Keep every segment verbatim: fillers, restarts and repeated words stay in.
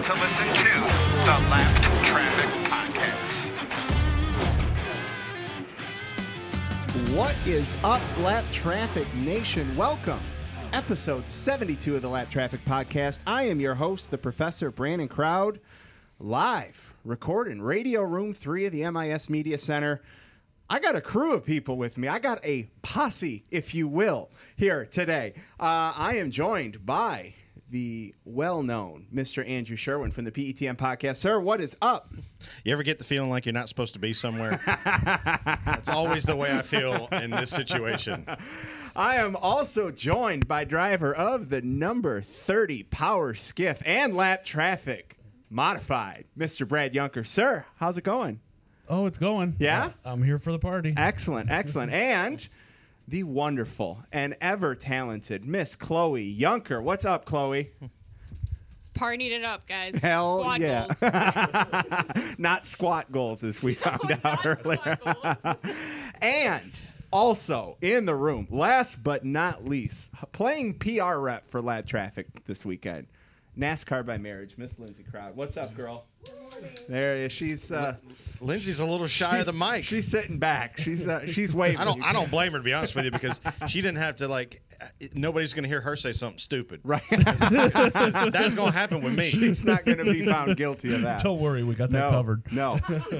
to listen to the Lapped Traffic Podcast. What is up, Lap Traffic Nation? Welcome. Episode seventy-two of the Lap Traffic Podcast. I am your host, the Professor Brandon Crowd, live recording Radio Room three of the M I S Media Center. I got a crew of people with me. I got a posse, if you will, here today. Uh, I am joined by the well-known Mister Andrew Sherwin from the P E T M Podcast. Sir, what is up? You ever get the feeling like you're not supposed to be somewhere? That's always the way I feel in this situation. I am also joined by driver of the number thirty Power Skiff and Lap Traffic Modified, Mister Brad Yunker. Sir, how's it going? Oh, it's going. Yeah? Uh, I'm here for the party. Excellent, excellent. And the wonderful and ever-talented Miss Chloe Yunker. What's up, Chloe? Partying it up, guys. Hell Squad yeah. goals. Not squat goals, as we found Oh, out not earlier. squad goals. And also in the room, last but not least, playing P R rep for Lab Traffic this weekend, NASCAR by marriage, Miss Lindsay Crowd. What's up, girl? There is. She's uh, Lindsay's a little shy of the mic. She's sitting back. She's uh, she's waving. I don't. I don't blame her, to be honest with you, because she didn't have to like. Nobody's going to hear her say something stupid. Right. That's, that's going to happen with me. She's not going to be found guilty of that. Don't worry, we got that no, covered. No.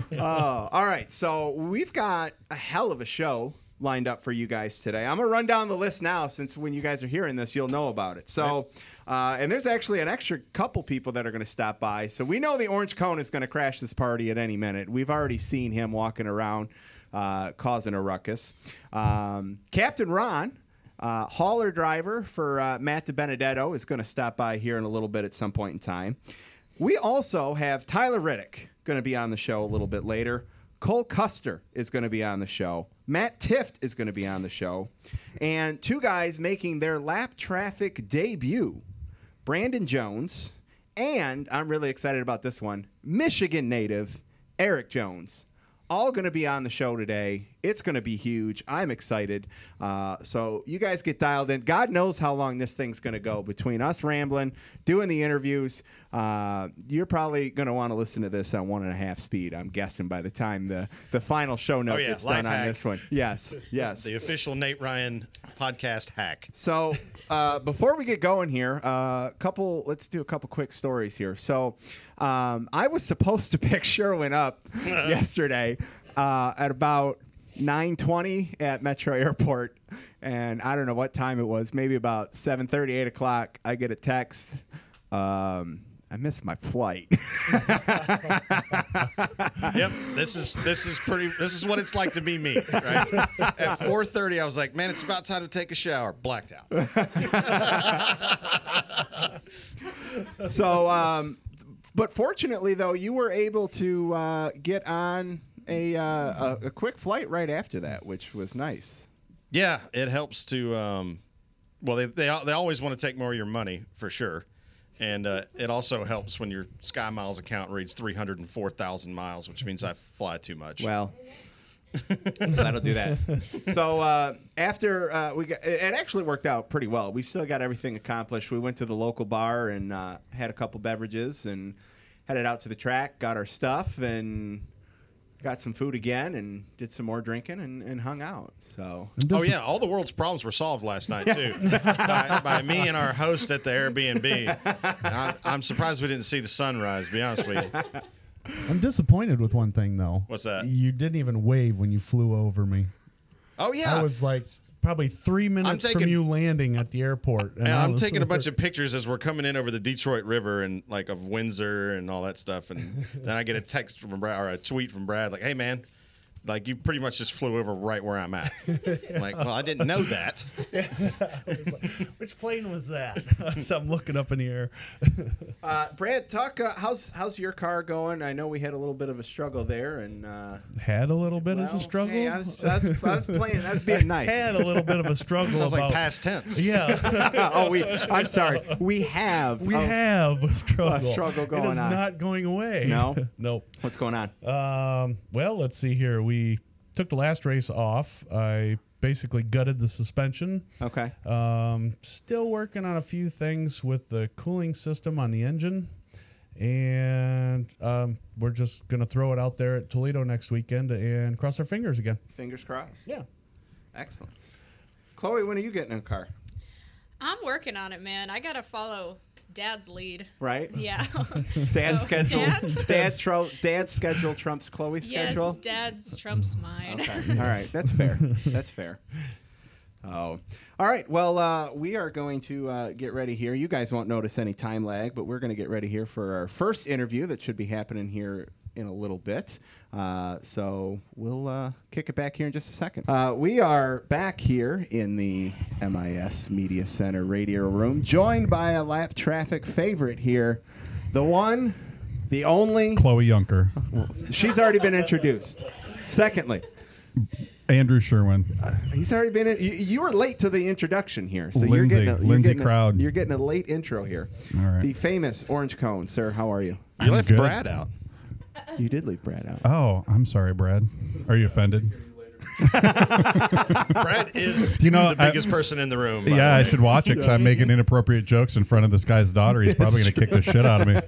uh, all right. So we've got a hell of a show lined up for you guys today. I'm going to run down the list now, since when you guys are hearing this, you'll know about it. So, uh, and there's actually an extra couple people that are going to stop by. So we know the Orange Cone is going to crash this party at any minute. We've already seen him walking around uh, causing a ruckus. Um, Captain Ron, uh, hauler driver for uh, Matt DiBenedetto, is going to stop by here in a little bit at some point in time. We also have Tyler Riddick going to be on the show a little bit later. Cole Custer is going to be on the show. Matt Tift is going to be on the show. And two guys making their Lap Traffic debut, Brandon Jones, and I'm really excited about this one, Michigan native Eric Jones. All going to be on the show today. It's going to be huge. I'm excited. Uh, so you guys get dialed in. God knows how long this thing's going to go between us rambling, doing the interviews. Uh, you're probably going to want to listen to this on one and a half speed, I'm guessing, by the time the, the final show note Oh, yeah. gets Life done hack. on this one. Yes, yes. The official Nate Ryan podcast hack. So uh, before we get going here, a uh, couple. Let's do a couple quick stories here. So um, I was supposed to pick Sherwin up yesterday uh, at about nine twenty at Metro Airport, and I don't know what time it was. Maybe about seven thirty, eight o'clock. I get a text. Um, I missed my flight. Yep, this is this is pretty. This is what it's like to be me. Right at four thirty, I was like, "Man, it's about time to take a shower." Blacked out. So, um, but fortunately, though, you were able to uh, get on a, uh, a a quick flight right after that, which was nice. Yeah, it helps to. Um, well, they they they always want to take more of your money for sure. And uh, it also helps when your Sky Miles account reads three hundred four thousand miles, which means I fly too much. Well, so that'll do that. So uh, after uh, we got, it actually worked out pretty well. We still got everything accomplished. We went to the local bar and uh, had a couple beverages and headed out to the track, got our stuff, and got some food again and did some more drinking and, and hung out. So Oh, yeah. All the world's problems were solved last night, too, by, by me and our host at the Airbnb. I, I'm surprised we didn't see the sunrise, to be honest with you. I'm disappointed with one thing, though. What's that? You didn't even wave when you flew over me. Oh, yeah. I was like probably three minutes taking- from you landing at the airport. And I I'm was- taking a bunch of pictures as we're coming in over the Detroit River and like of Windsor and all that stuff. And then I get a text from Brad or a tweet from Brad like, "Hey, man, like you pretty much just flew over right where I'm at." I'm like, well, I didn't know that. Which plane was that? So I'm looking up in the air. uh, Brad, talk. Uh, how's how's your car going? I know we had a little bit of a struggle there, and uh, Had a little bit well, of a struggle. Hey, I, was, I, was, I was playing. I was being nice. Had a little bit of a struggle. Sounds like about, past tense. Yeah. oh, we. I'm sorry. We have. We oh, have a struggle. A struggle going It is on. not going away. No? Nope. What's going on? Um, well, let's see here. We took the last race off. I basically gutted the suspension. Okay. Um, still working on a few things with the cooling system on the engine. And um, we're just going to throw it out there at Toledo next weekend and cross our fingers again. Fingers crossed. Yeah. Excellent. Chloe, when are you getting in a car? I'm working on it, man. I gotta follow Dad's lead. Right? Yeah. Dad's So, schedule. Dad? Dad's, tro- Dad's schedule trumps Chloe's Yes, schedule. Dad's trumps mine. Okay. All right. That's fair. That's fair. Oh. All right. Well, uh, we are going to uh, get ready here. You guys won't notice any time lag, but we're going to get ready here for our first interview that should be happening here in a little bit. Uh, so we'll uh, kick it back here in just a second. Uh, we are back here in the M I S Media Center radio room, joined by a lap traffic favorite here, the one, the only. Chloe Yunker. She's already been introduced. Secondly, Andrew Sherwin. he's already been in. You, you were late to the introduction here, so you're Lindsay. getting a, you're Lindsay getting a- Crowd. you're getting a late intro here. All right. The famous Orange Cone, sir. How are you? You left good. Brad out. You did leave Brad out. Oh, I'm sorry, Brad. Are you offended? Brad is You know, the I- biggest person in the room. by the Yeah, I way. should watch it because I'm making inappropriate jokes in front of this guy's daughter. He's probably going to kick the shit out of me.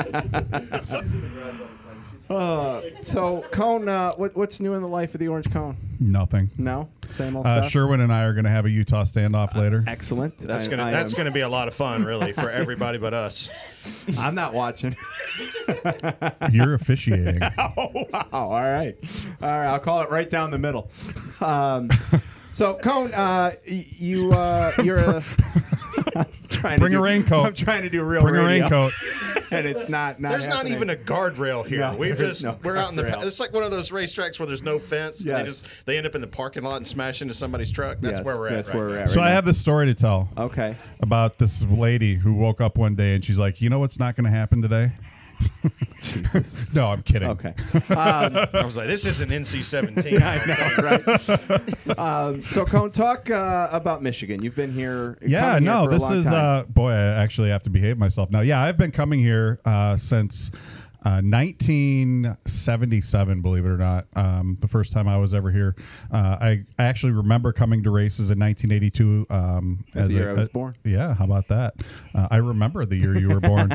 Uh, so, Cone, uh, what, what's new in the life of the Orange Cone? Nothing. No, same old Uh, stuff. Sherwin and I are going to have a Utah standoff later. Excellent. That's I- gonna I that's am- gonna be a lot of fun, really, for everybody but us. I'm not watching. You're officiating. Oh, wow. All right. All right. I'll call it right down the middle. Um, so, Cone, uh, y- you, uh, you're a. I'm trying Bring to a do, raincoat. I'm trying to do real Bring a radio, raincoat. and it's not. not There's not happening. even a guardrail here. No, We've there's just no we're out in the. guardrail. It's like one of those racetracks where there's no fence. And Yes. they just they end up in the parking lot and smash into somebody's truck. That's Yes, where we're at. That's right where we're now. at. So right I now. have this story to tell Okay. about this lady who woke up one day and she's like, you know what's not going to happen today? Jesus. No, I'm kidding. Okay. Um, I was like, this isn't N C seventeen. I know, right? um, so, Cone, talk uh, about Michigan. You've been here. Yeah, come here no, for a this long is time. uh boy, I actually have to behave myself now. Yeah, I've been coming here uh since uh, nineteen seventy-seven, believe it or not. Um, the first time I was ever here, uh, I, I actually remember coming to races in nineteen eighty-two. Um, That's as the year a- I was uh, born. Yeah, how about that? Uh, I remember the year you were born.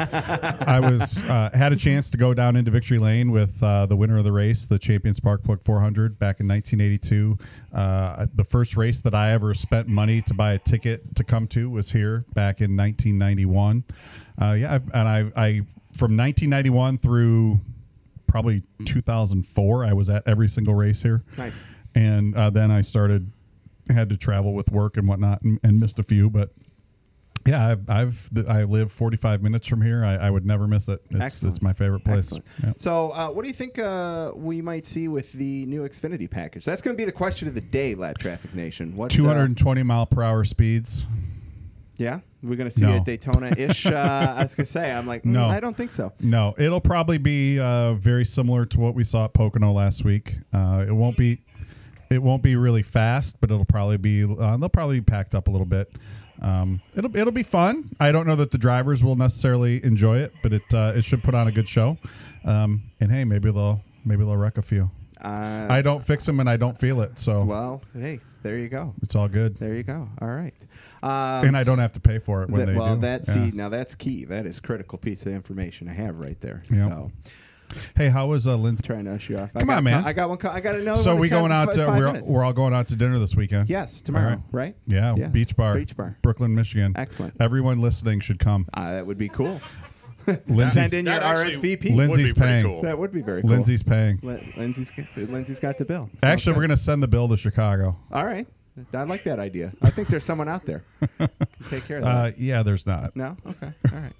I was uh, had a chance to go down into Victory Lane with uh, the winner of the race, the Champion Spark Plug four hundred, back in nineteen eighty-two. Uh, the first race that I ever spent money to buy a ticket to come to was here back in nineteen ninety-one. Uh, yeah, I've, and I, I from nineteen ninety-one through probably two thousand four, I was at every single race here. Nice. And uh, then I started had to travel with work and whatnot and, and missed a few, but. Yeah, I've, I've th- I live forty-five minutes from here. I, I would never miss it. It's, Excellent. it's my favorite place. Excellent. Yeah. So, uh, what do you think uh, we might see with the new Xfinity package? That's going to be the question of the day, Lab Traffic Nation. What, two uh, hundred twenty mile per hour speeds. yeah, we're going to see No. a Daytona-ish. uh, I was going to say, I'm like, mm, No. I don't think so. No, it'll probably be uh, very similar to what we saw at Pocono last week. Uh, it won't be, it won't be really fast, but it'll probably be. Uh, they'll probably be packed up a little bit. Um, it'll it'll be fun. I don't know that the drivers will necessarily enjoy it, but it uh, it should put on a good show. Um, and hey, maybe they'll maybe they'll wreck a few. Uh, I don't fix them and I don't feel it, so well, hey, there you go. it's all good. There you go. All right. Um, And I don't have to pay for it when that- they well, do. that's Yeah. see, now that's key. That is critical piece of information I have right there. Yeah. So, Hey, how was uh, Lindsay? trying to usher you off. I Come got, on, man. I got one. co- I got to know. So one we in ten, going out fi- to five we're, minutes. we're all going out to dinner this weekend. Yes, tomorrow, All right? Yeah, Yes. Beach Bar. Beach Bar. Brooklyn, Michigan. Excellent. Everyone listening should come. Uh, that would be cool. Lindsay's, Send in your That actually R S V P. Lin- would be Lindsay's pretty paying. cool. That would be very cool. Lindsay's paying. Lin- Lindsay's Lindsay's got the bill. Sounds Actually, we're good. going to send the bill to Chicago. All right. I like that idea. I think there's someone out there can take care of that. Uh, yeah, there's not. No. Okay. All right.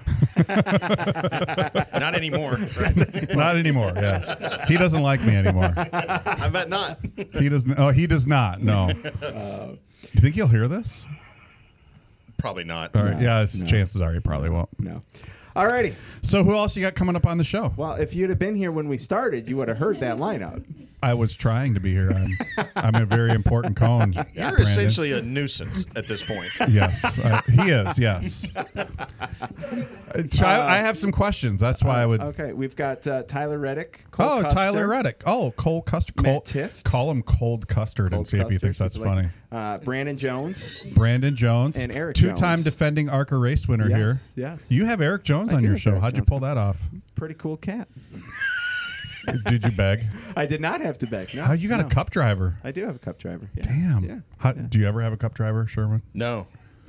Not anymore. Right? Not anymore. Yeah, he doesn't like me anymore. I bet not. He doesn't. Oh, he does not. No. Uh, you think he'll hear this? Probably not. All right. No, yeah, it's, no. chances are he probably won't. No. All righty. So, who else you got coming up on the show? Well, if you'd have been here when we started, you would have heard that lineup. I was trying to be here. I'm, I'm a very important cone. You're Brandon. essentially a nuisance at this point. Yes, uh, he is. Yes. It's- I, I have some questions. That's why I would. Okay, we've got uh, Tyler Reddick. Cole Oh, Custer, Tyler Reddick. Oh, Cole Custard. Matt Cole, Tift. call him Cold Custard Cold and see if he Custer, thinks that's something like funny. that. Uh, Brandon Jones. Brandon Jones. And Eric Two-time Jones. defending ARCA race winner Yes, here. yes. You have Eric Jones I on do your have show. Eric How'd you Jones. pull that off? Pretty cool cat. Did you beg? I did not have to beg. No, How you got no. a cup driver? I do have a cup driver. Yeah. Damn. Yeah. How, yeah. Do you ever have a cup driver, Sherman? No.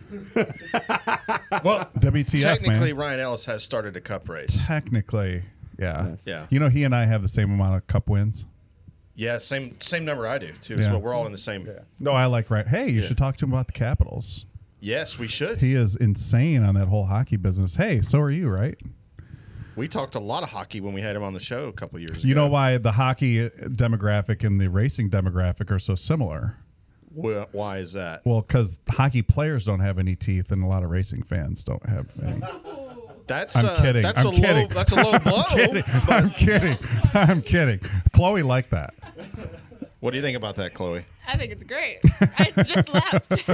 Well, W T F, technically, man. Ryan Ellis has started a cup race. Technically, yeah. Yes. Yeah. You know, he and I have the same amount of cup wins. Yeah, same same number I do too. Yeah. So we're all in the same. No, I like right. Hey, you Yeah. should talk to him about the Capitals. Yes, we should. He is insane on that whole hockey business. Hey, so are you, right? We talked a lot of hockey when we had him on the show a couple years ago. You know why the hockey demographic and the racing demographic are so similar? Wh- Why is that? Well, because hockey players don't have any teeth, and a lot of racing fans don't have any. That's I'm uh, kidding. That's I'm a kidding. low. That's a low blow. I'm kidding. I'm kidding. Chloe liked that. What do you think about that, Chloe? I think it's great. I just left.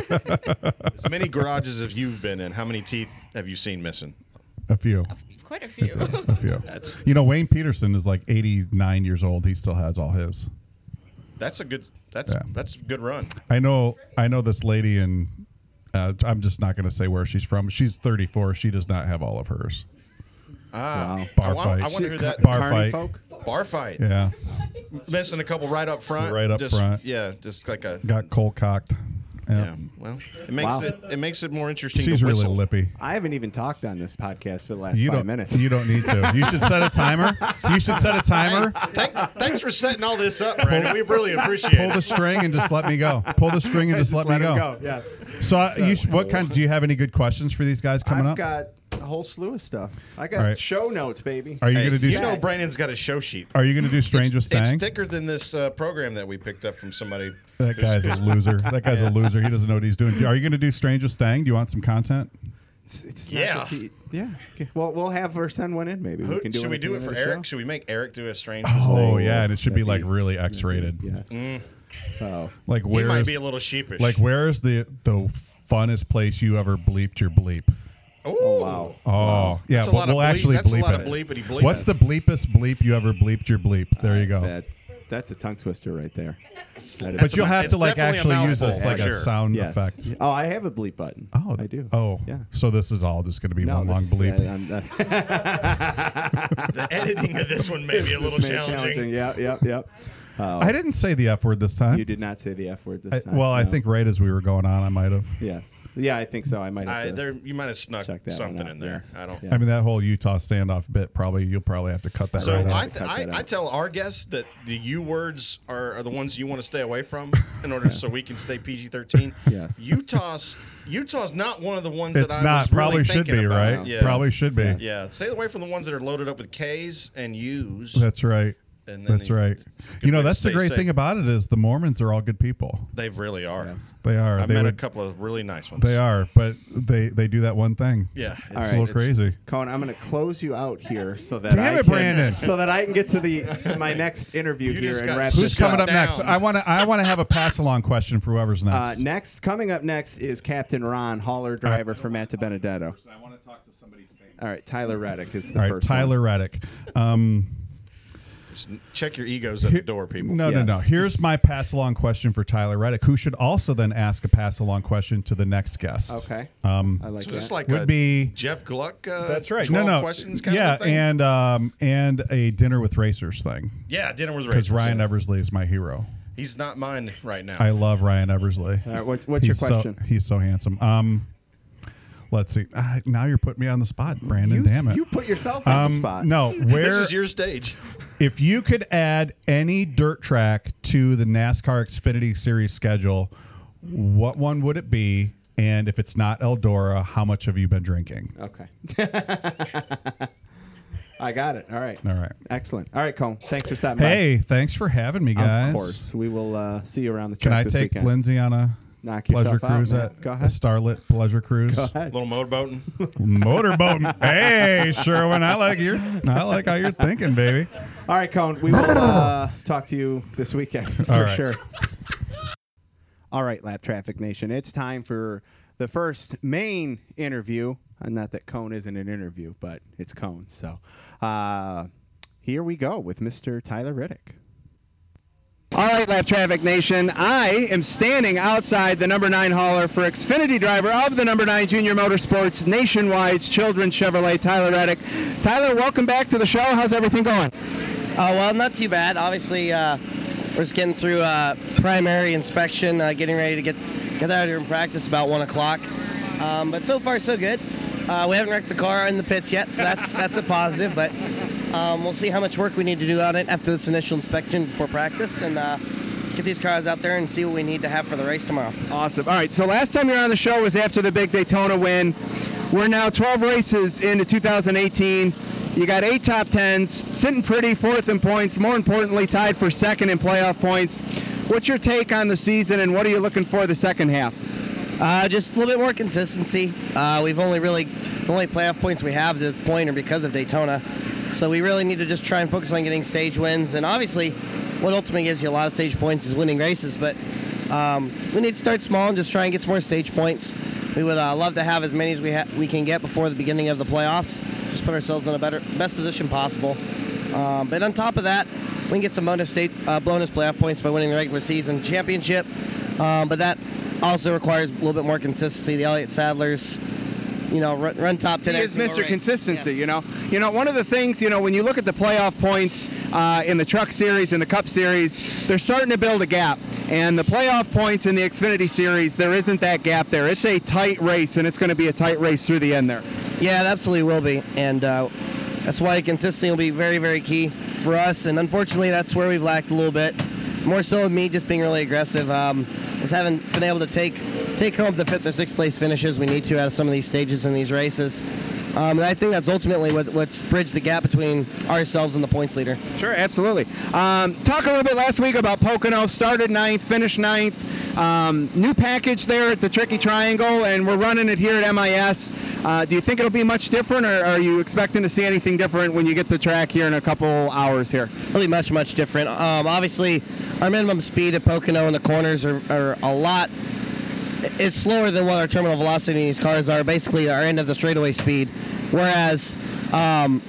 As many garages as you've been in, how many teeth have you seen missing? A few. Quite a few. A few. That's You know, Wayne Peterson is like eighty-nine years old. He still has all his. that's a good. That's Yeah. that's a good run. I know. I know this lady, and uh, I'm just not going to say where she's from. She's thirty-four. She does not have all of hers. Ah, Wow. Bar I, wa- fight. I wonder who that Bar Carney fight. folk. bar fight. Yeah, Missing a couple right up front. Right up just, front. Yeah, just like a. got cold cocked. Yeah. Yeah. Well, it makes Wow. it it makes it more interesting. She's to really whistle. lippy. I haven't even talked on this podcast for the last You five don't. minutes. You don't need to. You should set a timer. You should set a timer. Thanks, thanks for setting all this up, Brandon. We really appreciate Pull it. the string and just let me go. Pull the string and just, let, me him go. Yes. So, uh, you sh- what kind? Do you have any good questions for these guys coming I've up? got a whole slew of stuff. I got All right. show notes, baby. Are you Hey, going to do? you know, Brandon's got a show sheet. Are you going to do Strange with it's, it's Stang? thicker than this uh, program that we picked up from somebody. That guy's a loser. That guy's a loser. He doesn't know what he's doing. Are you going to do Strange with Stang? Do you want some content? It's, it's Yeah. Not the, yeah. Okay. Well, we'll have her send one in. Maybe Who, we can do should it we at do the it end for of the Eric? show. Should we make Eric do a strange Oh thing? yeah, and it should be That'd like be- really X-rated. Yes. Oh. Like He where's might be a little sheepish. like where's the the funnest place you ever bleeped your bleep? oh Wow. Oh yeah, That's a but lot of we'll bleep- actually that's a bleep lot it. of bleepity bleep. What's the bleepest bleep you ever bleeped your bleep? There you go. That, that's a tongue twister right there. That is- But you'll a- have it's to like definitely a actually use mouthful, this like for a sure. sound yes. effect. Oh, I have a bleep button. Oh, I do. Oh, yeah. So this is all just going to be No, one long this- bleep. yeah, I'm- uh, The editing of this one may be a little this may be challenging. Yeah, yep, yep. Oh, I didn't say the F word this time. you did not say the F word this I- time. well, I no. think right as we were going on, I might have. Yes. Yeah, I think so. I might have I, to there, you might have snuck check that something one out. in there. Yes. I don't. Yeah. I mean, that whole Utah standoff bit probably you'll probably have to cut that So right I, out. th- Cut I, that I out. tell our guests that the U words are, are the ones you want to stay away from in order so we can stay P G thirteen. Yes. Utah's Utah's not one of the ones It's that I not. was Probably really should thinking be about. right. Yeah. Probably should be. Yes. Yeah. Stay away from the ones that are loaded up with K's and U's. That's right. And then That's you- right. it's a good You know, way to that's the stay great safe. thing about it is the Mormons are all good people. They really are. Yes. They are. I they met would- a couple of really nice ones. They are, but they they do that one thing. Yeah. It's, All It's right. a little it's- crazy. Cohen, I'm going to close you out here so that Damn I it, can, Brandon. so that I can get to the to my next interview You here just and got- wrap Who's this Shut coming up down. next? I want to I want to have a pass along question for whoever's Uh, next. next, coming up next is Captain Ron, hauler driver for Matt Benedetto. I want to talk to somebody famous. All right, Tyler Reddick is the All right, first Tyler Reddick. Um, Just check your egos at the door, people. No, no, Yes. no. Here's my pass along question for Tyler Reddick, who should also then ask a pass along question to the next guest. Okay. Um, I like So that. it's like would a be Jeff Gluck. Uh, that's right. twelve No, no. questions kind yeah, of thing. and um, and a dinner with racers thing yeah, dinner with because Racers. Ryan Eversley is my hero. He's not mine right now. I love Ryan Eversley. All right, what, what's your He's so- question? he's so handsome. Um, let's see. Ah, now you're putting me on the spot, you, Brandon. Damn it. you put yourself on um, the spot. No, where this is your stage. if you could add any dirt track to the NASCAR Xfinity Series schedule, what one would it be? And if it's not Eldora, how much have you been drinking? Okay. I got it. All right. All right. Excellent. All right, Cone. Thanks for stopping Hey, thanks for having me, by. guys. Of course. We will uh, see you around the Can track I this take weekend. Lindsay on a Knock pleasure yourself out, cruise man. at Go a ahead. Starlit pleasure cruise? Go ahead. Little motorboating. Motorboating. Hey, Sherwin, I like your I like how you're thinking, baby. All right, Cone. We will uh, talk to you this weekend for All right. sure. All right, Lap Traffic Nation. It's time for the first main interview Uh, not that Cone isn't an interview, but it's Cone. So uh, here we go with Mister Tyler Riddick. All right, Lap Traffic Nation. I am standing outside the number nine hauler for Xfinity driver of the number nine Junior Motorsports Nationwide's Children's Chevrolet, Tyler Reddick. Tyler, welcome back to the show. How's everything going? Uh, well, not too bad. Obviously, uh, we're just getting through uh, primary inspection, uh, getting ready to get get out here and practice about one o'clock. Um, but so far, so good. Uh, we haven't wrecked the car in the pits yet, so that's that's a positive. But um, we'll see how much work we need to do on it after this initial inspection before practice, and uh, get these cars out there and see what we need to have for the race tomorrow. Awesome. All right, so last time you were on the show was after the big Daytona win. We're now twelve races into two thousand eighteen. You got eight top tens, sitting pretty, fourth in points, more importantly, tied for second in playoff points. What's your take on the season, and what are you looking for the second half? Uh, just a little bit more consistency. Uh, we've only really, the only playoff points we have to this point are because of Daytona. So we really need to just try and focus on getting stage wins. And obviously, what ultimately gives you a lot of stage points is winning races. But um, we need to start small and just try and get some more stage points. We would uh, love to have as many as we ha- we can get before the beginning of the playoffs. Just put ourselves in a better, best position possible. Um, but on top of that, we can get some bonus state, uh, bonus playoff points by winning the regular season championship. Um, but that also requires a little bit more consistency. The Elliott Sadlers, you know, run, run top ten. He is Mister race. Consistency, Yes. you know. You know, one of the things, you know, when you look at the playoff points uh, in the Truck Series and the Cup Series, they're starting to build a gap. And the playoff points in the Xfinity Series, there isn't that gap there. It's a tight race, and it's going to be a tight race through the end there. Yeah, it absolutely will be. And uh, that's why consistency will be very, very key for us. And unfortunately, that's where we've lacked a little bit. More so of me just being really aggressive. Um, just haven't been able to take take home the fifth or sixth place finishes we need to out of some of these stages in these races. Um, and I think that's ultimately what, what's bridged the gap between ourselves and the points leader. Sure, absolutely. Um, talk a little bit last week about Pocono. Started ninth, finished ninth. Um, new package there at the Tricky Triangle, and we're running it here at M I S. Uh, do you think it'll be much different, or are you expecting to see anything different when you get the track here in a couple hours here? Really much, much different. Um, obviously, our minimum speed at Pocono in the corners are, are a lot. It's slower than what our terminal velocity in these cars are, basically our end of the straightaway speed. Whereas um,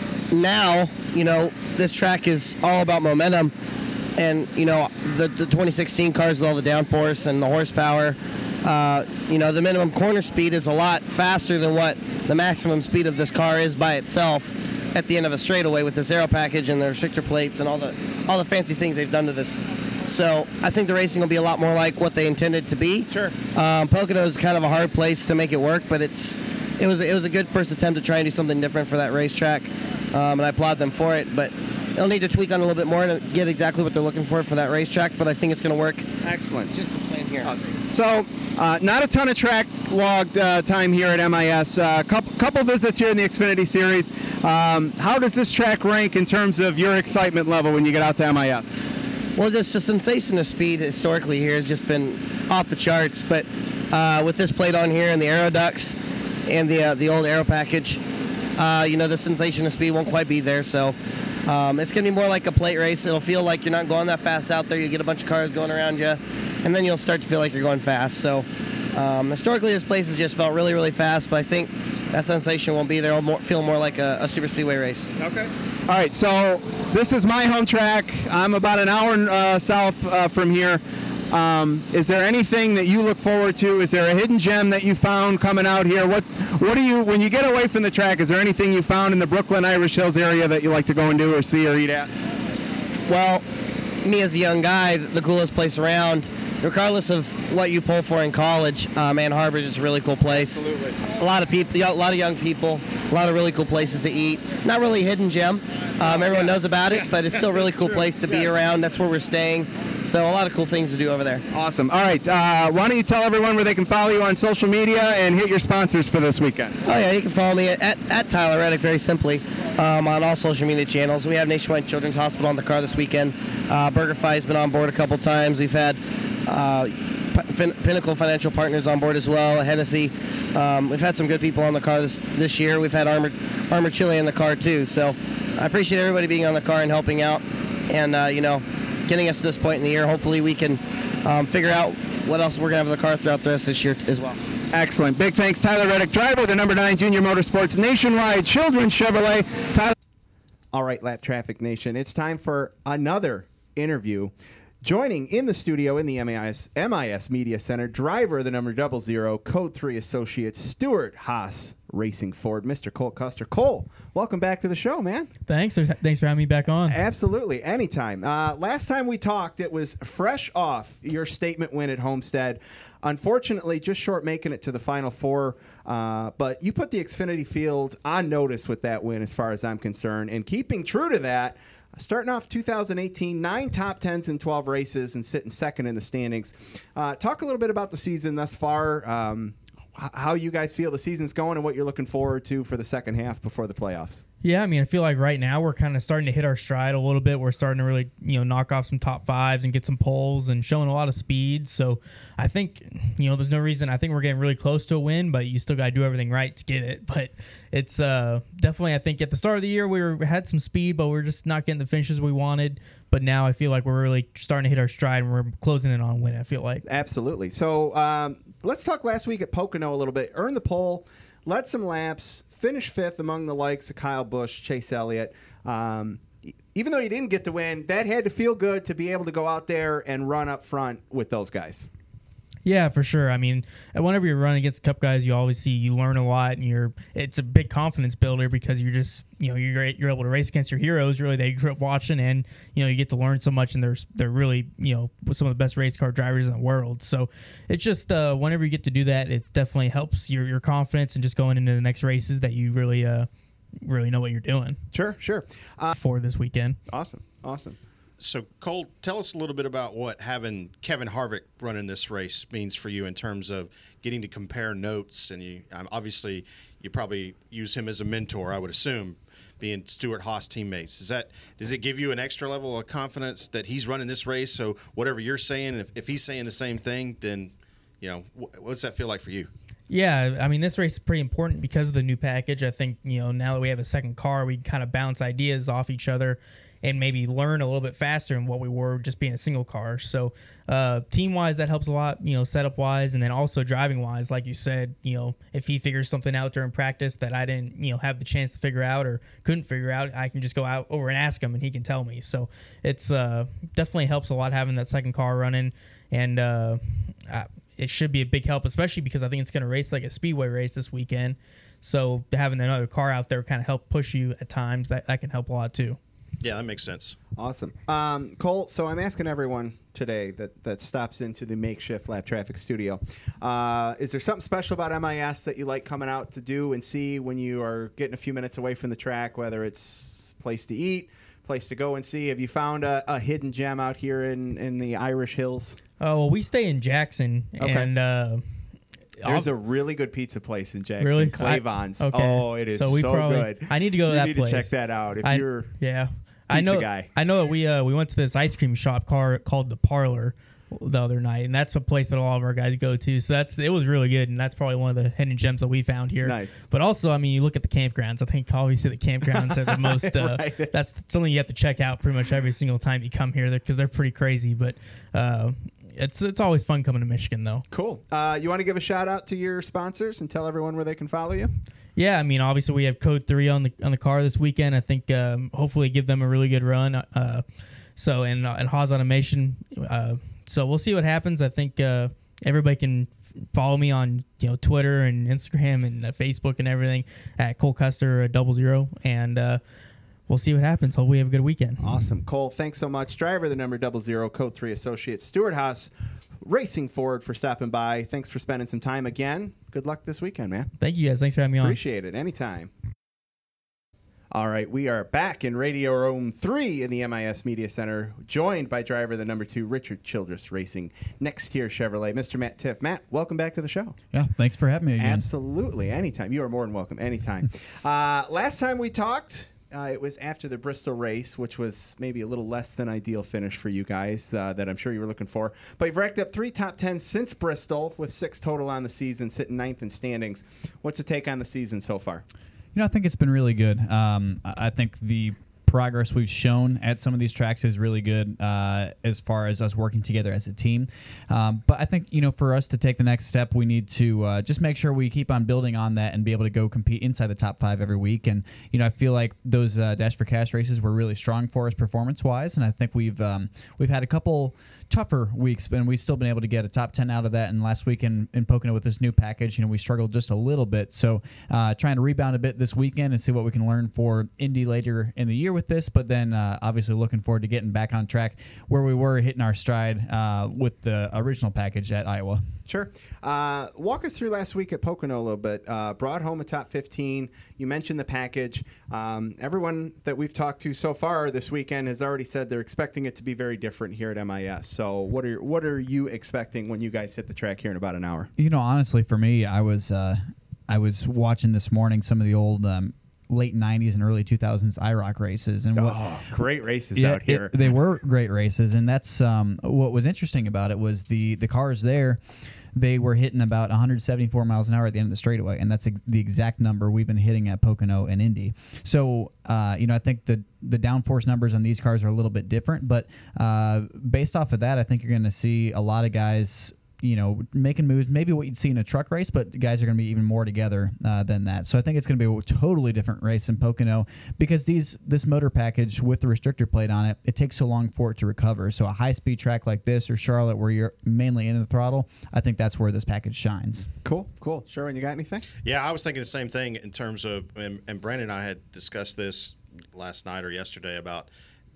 now, you know, this track is all about momentum. And, you know, the, the twenty sixteen cars with all the downforce and the horsepower, uh, you know, the minimum corner speed is a lot faster than what the maximum speed of this car is by itself at the end of a straightaway with this aero package and the restrictor plates and all the all the fancy things they've done to this. So I think the racing will be a lot more like what they intended to be. Sure. Um, Pocono is kind of a hard place to make it work, but it's it was it was a good first attempt to try and do something different for that racetrack, um, and I applaud them for it. But they'll need to tweak on it a little bit more to get exactly what they're looking for for that racetrack. But I think it's going to work. Excellent. Just as planned here. Awesome. So, uh, not a ton of track log uh, time here at M I S. A uh, couple, couple visits here in the Xfinity Series. Um, how does this track rank in terms of your excitement level when you get out to M I S? Well, just the sensation of speed historically here has just been off the charts. But uh, with this plate on here and the aero ducts and the uh, the old aero package, uh, you know, the sensation of speed won't quite be there. So um, it's going to be more like a plate race. It'll feel like you're not going that fast out there. You get a bunch of cars going around you, and then you'll start to feel like you're going fast. So um, historically, this place has just felt really, really fast. But I think that sensation won't be there. It'll more, feel more like a, a super speedway race. Okay. All right, so this is my home track. I'm about an hour uh, south uh, from here. Um, is there anything that you look forward to? Is there a hidden gem that you found coming out here? What What do you, when you get away from the track, is there anything you found in the Brooklyn Irish Hills area that you like to go and do or see or eat at? Well, me as a young guy, the coolest place around, regardless of what you pull for in college, um, Ann Arbor is just a really cool place. Absolutely. A lot of people, a lot of young people, a lot of really cool places to eat. Not really a hidden gem. Um, everyone knows about it, but it's still a really cool place to be around. That's where we're staying. So a lot of cool things to do over there. Awesome. All right, uh, why don't you tell everyone where they can follow you on social media and hit your sponsors for this weekend? Oh, yeah, you can follow me at, at, at Tyler Reddick, very simply, um, on all social media channels. We have Nationwide Children's Hospital on the car this weekend. Uh, BurgerFi has been on board a couple times. We've had uh, Pin- Pinnacle Financial Partners on board as well, Hennessy. Um, we've had some good people on the car this this year. We've had Armored, Armored Chili in the car, too. So I appreciate everybody being on the car and helping out and, uh, you know, getting us to this point in the year. Hopefully we can um, figure out what else we're going to have in the car throughout the rest of this year as well. Excellent. Big thanks, Tyler Reddick, driver, the number nine Junior Motorsports Nationwide Children's Chevrolet. Tyler. All right, Lap Traffic Nation, it's time for another interview. Joining in the studio in the M I S, M I S Media Center, driver the number double zero, Code three Associate, Stuart Haas Racing Ford, Mister Cole Custer. Cole, welcome back to the show, man. Thanks. Thanks for having me back on. Absolutely. Anytime. Uh, last time we talked, it was fresh off your statement win at Homestead. Unfortunately, just short making it to the Final Four. Uh, but you put the Xfinity field on notice with that win, as far as I'm concerned. And keeping true to that, starting off two thousand eighteen, nine top tens in twelve races and sitting second in the standings. Uh, talk a little bit about the season thus far, um, h- how you guys feel the season's going and what you're looking forward to for the second half before the playoffs. Yeah, I mean, I feel like right now we're kind of starting to hit our stride a little bit. We're starting to really, you know, knock off some top fives and get some poles and showing a lot of speed. So I think, you know, there's no reason. I think we're getting really close to a win, but you still got to do everything right to get it. But it's uh, definitely, I think at the start of the year we were, had some speed, but we're just not getting the finishes we wanted. But now I feel like we're really starting to hit our stride and we're closing in on a win, I feel like. Absolutely. So um, let's talk last week at Pocono a little bit. Earned the pole, led some laps, finished fifth among the likes of Kyle Busch, Chase Elliott. Um, even though you didn't get the win, that had to feel good to be able to go out there and run up front with those guys. Yeah, for sure. I mean, whenever you're running against Cup guys, you always see you learn a lot, and you're it's a big confidence builder because you're just you know you're you're able to race against your heroes really that you grew up watching, and you know you get to learn so much, and they're they're really you know some of the best race car drivers in the world. So it's just uh, whenever you get to do that, it definitely helps your your confidence and just going into the next races that you really uh really know what you're doing. Sure, sure. Uh, for this weekend. Awesome, awesome. So, Cole, tell us a little bit about what having Kevin Harvick running this race means for you in terms of getting to compare notes. And you, um, obviously, you probably use him as a mentor, I would assume, being Stuart Haas teammates. Is that does it give you an extra level of confidence that he's running this race? So, whatever you're saying, if, if he's saying the same thing, then, you know, wh- what's that feel like for you? Yeah, I mean, this race is pretty important because of the new package. I think, you know, now that we have a second car, we kind of bounce ideas off each other and maybe learn a little bit faster than what we were just being a single car. So uh, team-wise, that helps a lot, you know, setup-wise, and then also driving-wise, like you said, you know, if he figures something out during practice that I didn't, you know, have the chance to figure out or couldn't figure out, I can just go out over and ask him, and he can tell me. So it's uh, definitely helps a lot having that second car running, and uh, I, it should be a big help, especially because I think it's going to race like a speedway race this weekend. So having another car out there kind of help push you at times, that, that can help a lot too. Yeah, that makes sense. Awesome. Um, Cole, so I'm asking everyone today that, that stops into the makeshift Lap Traffic studio, uh, is there something special about M I S that you like coming out to do and see when you are getting a few minutes away from the track, whether it's place to eat, place to go and see? Have you found a, a hidden gem out here in, in the Irish Hills? Oh, well, we stay in Jackson, Okay. and uh, There's I'll- a really good pizza place in Jackson, Really? Clavon's. I- okay. Oh, it is so, So we probably- good. I need to go to you that need place. to check that out if I- you're yeah. I pizza know. guy. I know that we uh, we went to this ice cream shop car called the Parlor the other night, and that's a place that a lot of our guys go to. So that's it was really good, and that's probably one of the hidden gems that we found here. Nice. But also, I mean, you look at the campgrounds. I think obviously the campgrounds are the most. Uh, Right. That's something you have to check out pretty much every single time you come here because they're pretty crazy. But uh, it's it's always fun coming to Michigan, though. Cool. Uh, you want to give a shout out to your sponsors and tell everyone where they can follow you? Yeah, I mean, obviously we have Code three on the on the car this weekend. I think um, hopefully give them a really good run. Uh, so and uh, and Haas Automation. Uh, so we'll see what happens. I think uh, everybody can f- follow me on you know Twitter and Instagram and uh, Facebook and everything at Cole Custer uh, double zero, and uh, we'll see what happens. Hopefully we have a good weekend. Awesome. Cole, thanks so much. Driver the number double zero, Code three Associate, Stuart Haas Racing Ford for stopping by. Thanks for spending some time again. Good luck this weekend, man. Thank you guys. Thanks for having me on. Appreciate it. Anytime. All right, we are back in Radio Room three in the M I S Media Center, joined by driver the number two, Richard Childress Racing, Next Tier Chevrolet, Mister Matt Tiff. Matt, welcome back to the show. Yeah, thanks for having me again. Absolutely. Anytime. You are more than welcome. Anytime. uh, last time we talked, uh, it was after the Bristol race, which was maybe a little less than ideal finish for you guys uh, that I'm sure you were looking for. But you've racked up three top tens since Bristol with six total on the season, sitting ninth in standings. What's the take on the season so far? You know, I think it's been really good. Um, I I think the progress we've shown at some of these tracks is really good uh, as far as us working together as a team. Um, but I think, you know, for us to take the next step, we need to uh, just make sure we keep on building on that and be able to go compete inside the top five every week. And, you know, I feel like those uh, Dash for Cash races were really strong for us performance-wise, and I think we've um, we've had a couple tougher weeks, and we've still been able to get a top ten out of that. And last week in, in Pocono with this new package, you know, we struggled just a little bit. So uh, trying to rebound a bit this weekend and see what we can learn for Indy later in the year with this. But then uh, obviously looking forward to getting back on track where we were hitting our stride uh, with the original package at Iowa. Sure. Uh, walk us through last week at Pocono a little bit. Uh, brought home a top fifteen. You mentioned the package. Um, everyone that we've talked to so far this weekend has already said they're expecting it to be very different here at M I S. So what are what are you expecting when you guys hit the track here in about an hour? You know, honestly, for me, I was uh, I was watching this morning some of the old um, late nineties and early two thousands I ROC races, and what, oh, great races yeah, out here. It, they were great races, and that's um, what was interesting about it was the the cars there. They were hitting about one hundred seventy-four miles an hour at the end of the straightaway, and that's ex- the exact number we've been hitting at Pocono and Indy. So, uh, you know, I think the the downforce numbers on these cars are a little bit different, but uh, based off of that, I think you're going to see a lot of guys, you know, making moves, maybe what you'd see in a truck race, but the guys are going to be even more together uh, than that. So I think it's going to be a totally different race in Pocono because these this motor package with the restrictor plate on it, it takes so long for it to recover. So a high-speed track like this or Charlotte where you're mainly in the throttle, I think that's where this package shines. Cool, cool. Sherwin, you got anything? Yeah, I was thinking the same thing in terms of, and, and Brandon and I had discussed this last night or yesterday about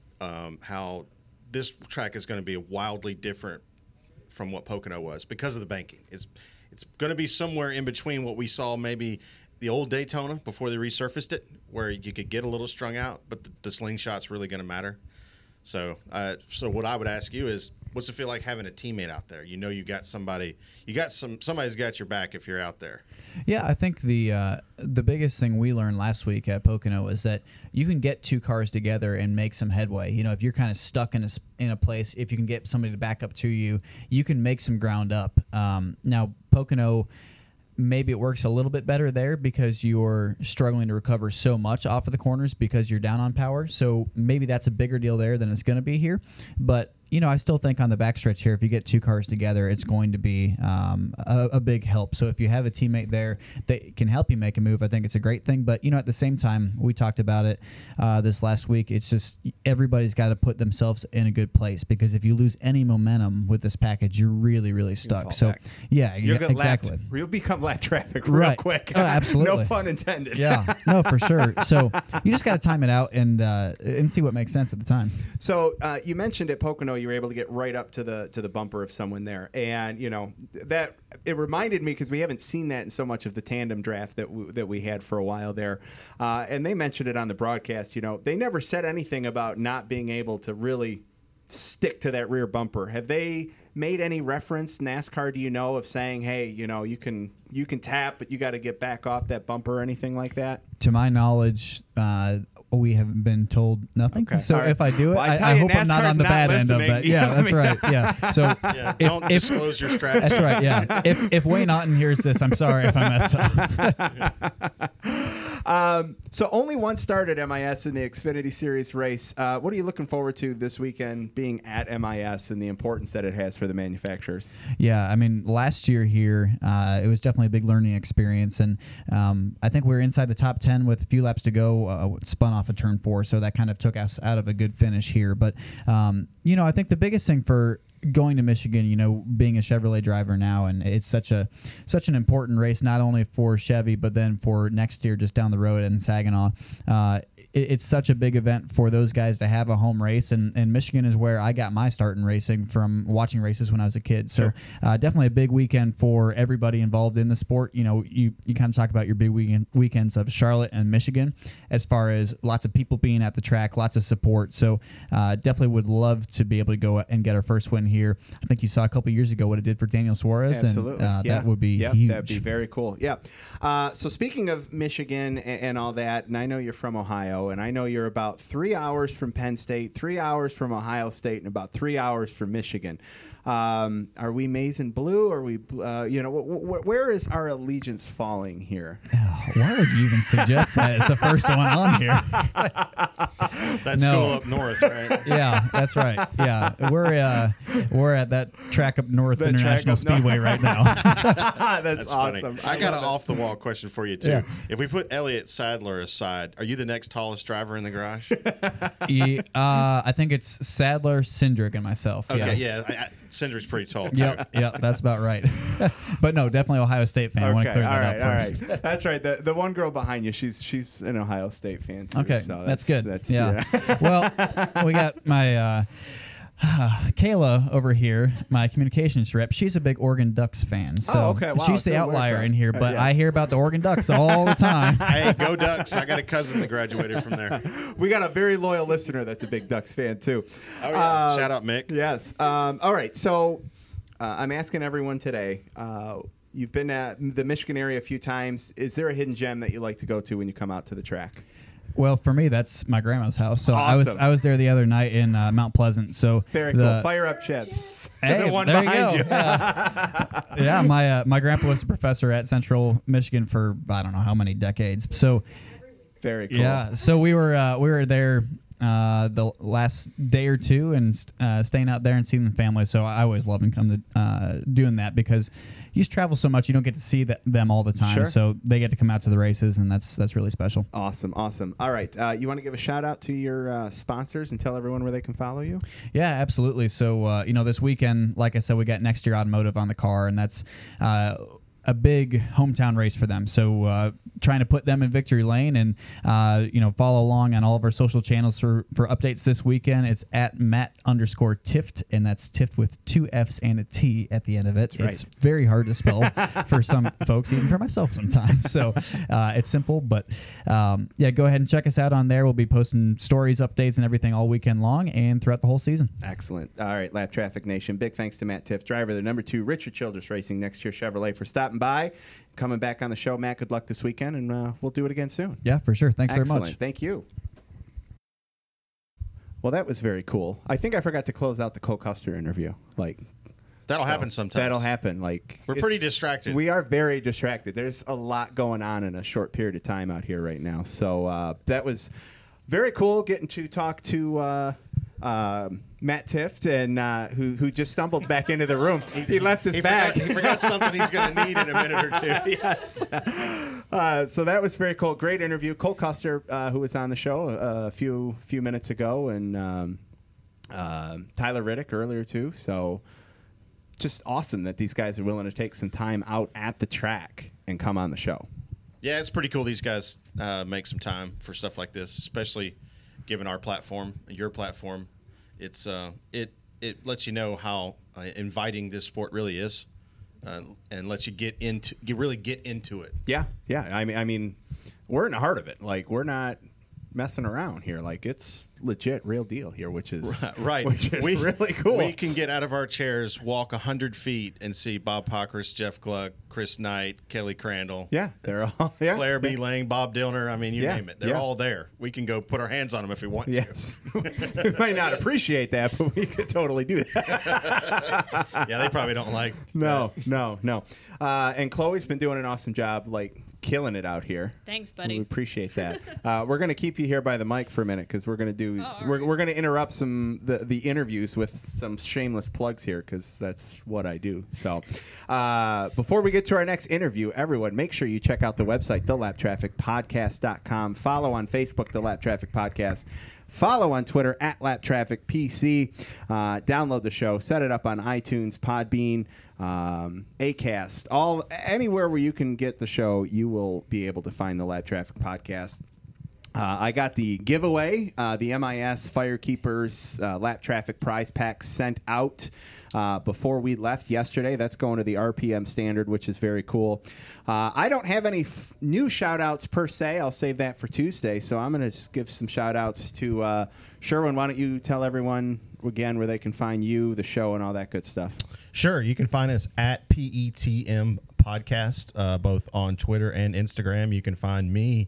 um, how this track is going to be wildly different from what Pocono was because of the banking. It's it's going to be somewhere in between what we saw maybe the old Daytona before they resurfaced it, where you could get a little strung out, but the, the slingshot's really going to matter. So, uh, so what I would ask you is, what's it feel like having a teammate out there? You know, you got somebody, you got some, somebody's got your back if you're out there. Yeah, I think the uh, the biggest thing we learned last week at Pocono is that you can get two cars together and make some headway. You know, if you're kind of stuck in a in a place, if you can get somebody to back up to you, you can make some ground up. Um, now, Pocono, maybe it works a little bit better there because you're struggling to recover so much off of the corners because you're down on power. So maybe that's a bigger deal there than it's going to be here. But you know, I still think on the backstretch here, if you get two cars together, it's going to be um, a, a big help. So if you have a teammate there that can help you make a move, I think it's a great thing. But, you know, at the same time, we talked about it uh, this last week. It's just everybody's got to put themselves in a good place because if you lose any momentum with this package, you're really, really stuck. So, back. yeah, You'll yeah get exactly. lapped. You'll become lap traffic real Right. quick. Oh, absolutely. No pun intended. Yeah, no, for sure. So you just got to time it out and uh, and see what makes sense at the time. So uh, you mentioned at Pocono you were able to get right up to the to the bumper of someone there, and you know that it reminded me because we haven't seen that in so much of the tandem draft that w- that we had for a while there, uh, and they mentioned it on the broadcast. You know, they never said anything about not being able to really stick to that rear bumper. Have they made any reference, NASCAR, do you know, of saying, hey, you know, you can you can tap, but you got to get back off that bumper or anything like that? To my knowledge, uh, we haven't been told nothing. Okay. So Right. if I do it, Well, I I, tell I you, hope I'm not NASCAR's on the not bad end of listening. that. Yeah, You know that's what I right. Yeah. So Yeah, if- don't if- disclose your strategy. That's right. Yeah. If if Wayne Otten hears this, I'm sorry if I mess up. Um, so only one start at M I S in the Xfinity Series race. Uh, what are you looking forward to this weekend being at M I S and the importance that it has for the manufacturers? Yeah, I mean, last year here, uh, it was definitely a big learning experience, and um, I think we were inside the top ten with a few laps to go, uh, spun off of turn four, so that kind of took us out of a good finish here. But, um, you know, I think the biggest thing for going to Michigan, you know, being a Chevrolet driver now, and it's such a such an important race, not only for Chevy, but then for next year just down the road in Saginaw. Uh, it, it's such a big event for those guys to have a home race, and, and Michigan is where I got my start in racing from watching races when I was a kid. So uh, definitely a big weekend for everybody involved in the sport. You know, you, you kind of talk about your big weekend, weekends of Charlotte and Michigan as far as lots of people being at the track, lots of support. So uh, definitely would love to be able to go and get our first win here. I think you saw a couple years ago what it did for Daniel Suarez. Absolutely. And, uh, yeah. That would be yep, huge. That'd be very cool. Yeah. Uh, so speaking of Michigan and, and all that, and I know you're from Ohio, Ohio, and I know you're about three hours from Penn State, three hours from Ohio State, and about three hours from Michigan. Um, are we maize and blue? Are we, uh, you know, wh- wh- where is our allegiance falling here? Why would you even suggest that as the first one on here? That No. school up north, right? Yeah, that's right. Yeah, we're uh, we're at that track up north The International track up north. Speedway right now. That's, That's awesome. funny. I got an off the wall question for you too. Yeah. If we put Elliott Sadler aside, are you the next tallest driver in the garage? Yeah, uh, I think it's Sadler, Cindric, and myself. Okay, yeah. yeah. I, I, Cindric's pretty tall too. Yep, yep, that's about right. But no, definitely Ohio State fan. I want to Okay, clear all that right, up all first. right. That's right. The, the one girl behind you, she's she's an Ohio State fan too. Okay, so that's, good. That's, yeah. Well, we got my uh, Kayla over here, my communications rep. She's a big Oregon Ducks fan. So Oh, okay. Wow, she's the so we're outlier correct. in here, Uh, but yes. I hear about the Oregon Ducks all the time. Hey, go Ducks! I got a cousin that graduated from there. We got a very loyal listener that's a big Ducks fan too. Oh yeah! Um, Shout out Mick. Yes. Um, all right. So uh, I'm asking everyone today. Uh, you've been at the Michigan area a few times. Is there a hidden gem that you like to go to when you come out to the track? Well, for me, that's my grandma's house. So I was Awesome. I was there the other night in uh, Mount Pleasant. So Very the, cool. Fire up chips. Hey, the one there you behind go. you. Yeah, yeah my uh, my grandpa was a professor at Central Michigan for I don't know how many decades. So Very cool. yeah, so we were uh, we were there uh, the last day or two and uh, staying out there and seeing the family. So I always love and come to uh, doing that because you just travel so much, you don't get to see that, them all the time. Sure. So they get to come out to the races, and that's that's really special. Awesome. Awesome. All right. Uh, you want to give a shout out to your uh, sponsors and tell everyone where they can follow you? Yeah, absolutely. So, uh, you know, this weekend, like I said, we got Next Year Automotive on the car, and that's uh, a big hometown race for them. So, uh, trying to put them in victory lane and, uh, you know, follow along on all of our social channels for, for updates this weekend. It's at Matt underscore Tift, and that's Tift with two F's and a T at the end of it. That's right. It's very hard to spell for some folks, even for myself sometimes. So, uh, it's simple, but um, yeah, go ahead and check us out on there. We'll be posting stories, updates, and everything all weekend long and throughout the whole season. Excellent. All right, Lap Traffic Nation. Big thanks to Matt Tiff, driver of the number two Richard Childress Racing Next Year Chevrolet, for stopping by, coming back on the show. Matt, good luck this weekend, and uh, we'll do it again soon. Yeah, for sure. Thanks Excellent. very much. Thank you. Well, that was very cool. I think I forgot to close out the Cole Custer interview. Like That'll so happen sometimes. That'll happen. Like We're it's- pretty distracted. We are very distracted. There's a lot going on in a short period of time out here right now. So uh, that was very cool getting to talk to uh, uh, Matt Tift, and uh, who who just stumbled back into the room. He left his he bag. Forgot, he forgot something he's going to need in a minute or two. Yes. Uh, so that was very cool. Great interview. Cole Custer, uh, who was on the show a, a few few minutes ago, and um, uh, Tyler Riddick earlier too. So just awesome that these guys are willing to take some time out at the track and come on the show. Yeah, it's pretty cool. These guys uh, make some time for stuff like this, especially given our platform, your platform. It's uh, it it lets you know how uh, inviting this sport really is, uh, and lets you get into get, really get into it. Yeah, yeah. I mean, I mean, we're in the heart of it. Like, we're not messing around here. Like, it's legit, real deal here, which is Right. which is we, really cool. We can get out of our chairs, walk one hundred feet, and see Bob Pockris, Jeff Gluck, Chris Knight, Kelly Crandall. Yeah, they're all yeah. Claire B. Lang, Bob Dillner. I mean, you Yeah, name it. They're yeah. all there. We can go put our hands on them if we want Yes. We might not appreciate that, but we could totally do that. to. Yeah, they probably don't like. No, no, no. Uh, and Chloe's been doing an awesome job, like killing it out here. Thanks, buddy. We appreciate that. uh, we're going to keep you here by the mic for a minute because we're going to do. Oh, all we're right. we're going to interrupt some the, the interviews with some shameless plugs here because that's what I do. So uh, before we get to our next interview, everyone, make sure you check out the website, the lap traffic podcast dot com. Follow on Facebook, the Lap Traffic Podcast. Follow on Twitter at Lap Traffic P C. Uh, download the show. Set it up on iTunes, Podbean, um, Acast, all anywhere where you can get the show. You will be able to find the Lap Traffic Podcast. Uh, I got the giveaway, uh, the M I S Firekeepers uh, Lap Traffic Prize Pack sent out uh, before we left yesterday. That's going to the R P M standard, which is very cool. Uh, I don't have any f- new shout-outs per se. I'll save that for Tuesday. So I'm going to give some shout-outs to uh, Sherwin. Why don't you tell everyone again where they can find you, the show, and all that good stuff? Sure. You can find us at P E T M Podcast, uh, both on Twitter and Instagram. You can find me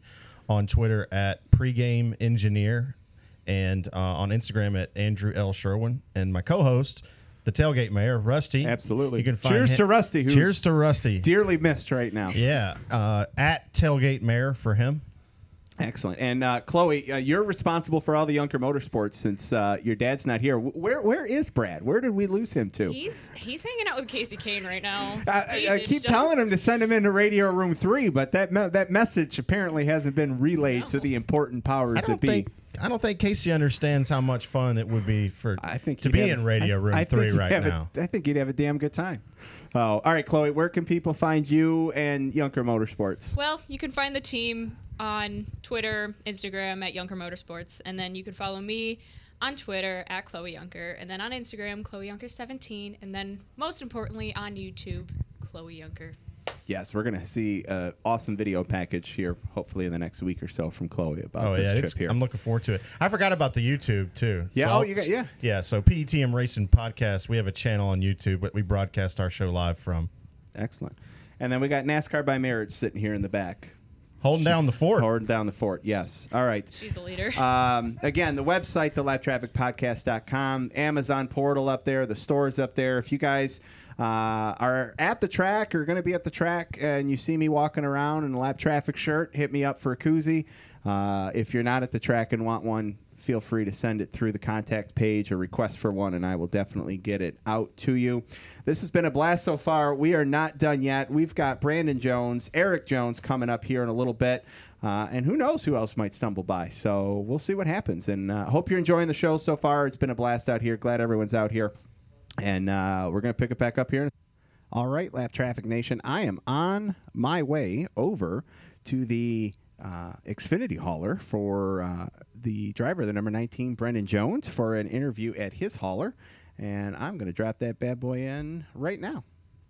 on Twitter at Pregame Engineer, and uh, on Instagram at Andrew L. Sherwin. And my co-host, the Tailgate Mayor, Rusty. Absolutely. You can find Cheers him- to Rusty. Who's Cheers to Rusty. Dearly missed right now. Yeah, uh, at Tailgate Mayor for him. Excellent. And uh, Chloe, uh, you're responsible for all the Yunker Motorsports since uh, your dad's not here. Where Where is Brad? Where did we lose him to? He's he's hanging out with Casey Kane right now. I, I, I keep telling him to send him into Radio Room three, but that me- that message apparently hasn't been relayed No. to the important powers I don't that be. think I don't think Casey understands how much fun it would be for I think to he'd be have- in Radio I- Room I think three he'd right have a- now. I think he'd have a damn good time. Oh, all right, Chloe. Where can people find you and Yunker Motorsports? Well, you can find the team on Twitter, Instagram at Yunker Motorsports, and then you can follow me on Twitter at Chloe Yunker, and then on Instagram, Chloe Yunker seventeen, and then most importantly on YouTube, Chloe Yunker. Yes, we're going to see an awesome video package here, hopefully in the next week or so, from Chloe about Oh this yeah, trip it's, here. I'm looking forward to it. I forgot about the YouTube too. Yeah, So oh, I'll- you got- yeah. yeah. So P E T M Racing Podcast, we have a channel on YouTube, but we broadcast our show live from. Excellent. And then we got NASCAR by Marriage sitting here in the back. Holding down the fort. Holding down the fort, yes. All right. She's the leader. Um, again, the website, the lap traffic podcast dot com, Amazon portal up there, the stores up there. If you guys uh, are at the track or going to be at the track and you see me walking around in a lap traffic shirt, hit me up for a koozie. Uh, if you're not at the track and want one, feel free to send it through the contact page or request for one, and I will definitely get it out to you. This has been a blast so far. We are not done yet. We've got Brandon Jones, Eric Jones coming up here in a little bit, uh, and who knows who else might stumble by. So we'll see what happens, and uh, hope you're enjoying the show so far. It's been a blast out here. Glad everyone's out here, and uh, we're going to pick it back up here. All right, Lap Traffic Nation, I am on my way over to the Uh, Xfinity hauler for uh, the driver, the number nineteen, Brendan Jones, for an interview at his hauler. And I'm going to drop that bad boy in right now.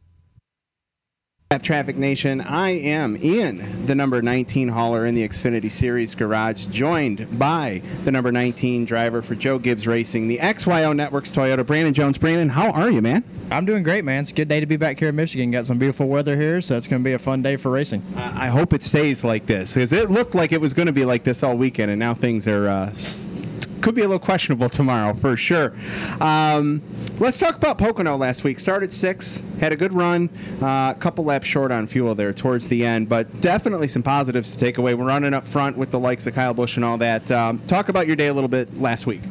Traffic Nation, I am in the number nineteen hauler in the Xfinity Series garage, joined by the number nineteen driver for Joe Gibbs Racing, the X Y O Networks Toyota, Brandon Jones. Brandon, how are you, man? I'm doing great, man. It's a good day to be back here in Michigan. Got some beautiful weather here, so it's going to be a fun day for racing. Uh, I hope it stays like this, because it looked like it was going to be like this all weekend, and now things are uh, could be a little questionable tomorrow for sure. Um, let's talk about Pocono last week. Started sixth, had a good run, a uh, couple laps short on fuel there towards the end, but definitely some positives to take away. We're running up front with the likes of Kyle Busch and all that. Um, talk about your day a little bit last week.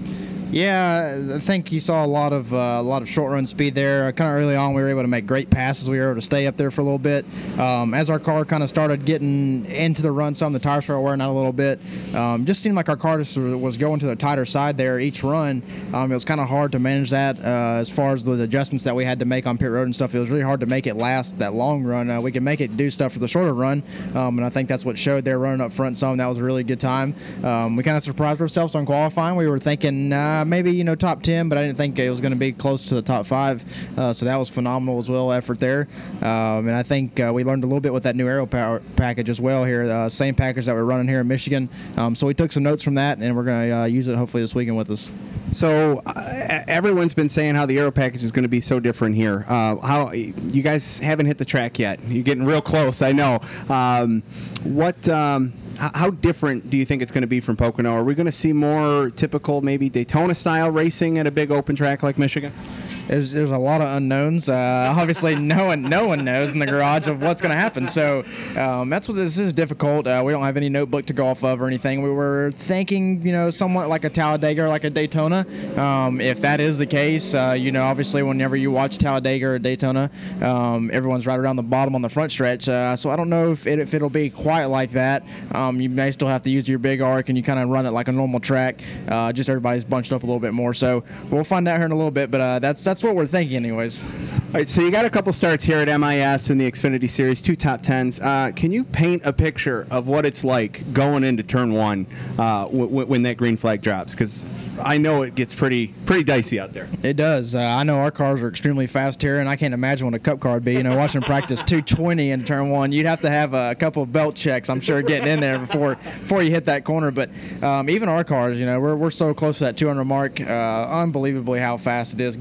Yeah, I think you saw a lot of uh, a lot of short run speed there. Kind of early on, we were able to make great passes. We were able to stay up there for a little bit. Um, as our car kind of started getting into the run, some of the tires started wearing out a little bit. Um, just seemed like our car just was going to the tighter side there each run. Um, it was kind of hard to manage that uh, as far as the adjustments that we had to make on pit road and stuff. It was really hard to make it last that long run. Uh, we could make it do stuff for the shorter run, um, and I think that's what showed there running up front some. That was a really good time. Um, we kind of surprised ourselves on qualifying. We were thinking uh, maybe, you know, top ten, but I didn't think it was going to be close to the top five. Uh, so that was phenomenal as well, effort there. Um, and I think uh, we learned a little bit with that new aero power package as well here. Uh, same package that we're running here in Michigan. Um, so we took some notes from that, and we're going to uh, use it hopefully this weekend with us. So uh, everyone's been saying how the aero package is going to be so different here. Uh, how you guys haven't hit the track yet? You're getting real close, I know. Um, what? Um, how, how different do you think it's going to be from Pocono? Are we going to see more typical, maybe Daytona-style racing at a big open track like Michigan? There's, there's a lot of unknowns. Uh, obviously, no one no one knows in the garage of what's going to happen. So um, that's what this is difficult. Uh, we don't have any notebook to go off of or anything. We were thinking, you know, somewhat like a Talladega or like a Daytona. Um, if that is the case, uh, you know, obviously, whenever you watch Talladega or Daytona, um, everyone's right around the bottom on the front stretch. Uh, so I don't know if, it, if it'll be quite like that. Um, you may still have to use your big arc and you kind of run it like a normal track. Uh, just everybody's bunched up a little bit more. So we'll find out here in a little bit. But uh, that's that's. That's what we're thinking anyways. All right, so you got a couple starts here at M I S in the Xfinity Series, two top tens. Uh, can you paint a picture of what it's like going into turn one uh, w- w- when that green flag drops? Because I know it gets pretty pretty dicey out there. It does. Uh, I know our cars are extremely fast here, and I can't imagine what a cup car would be. You know, watching practice two twenty in turn one, you'd have to have a couple of belt checks, I'm sure, getting in there before before you hit that corner. But um, even our cars, you know, we're we're so close to that two hundred mark. Uh, unbelievably how fast it is getting into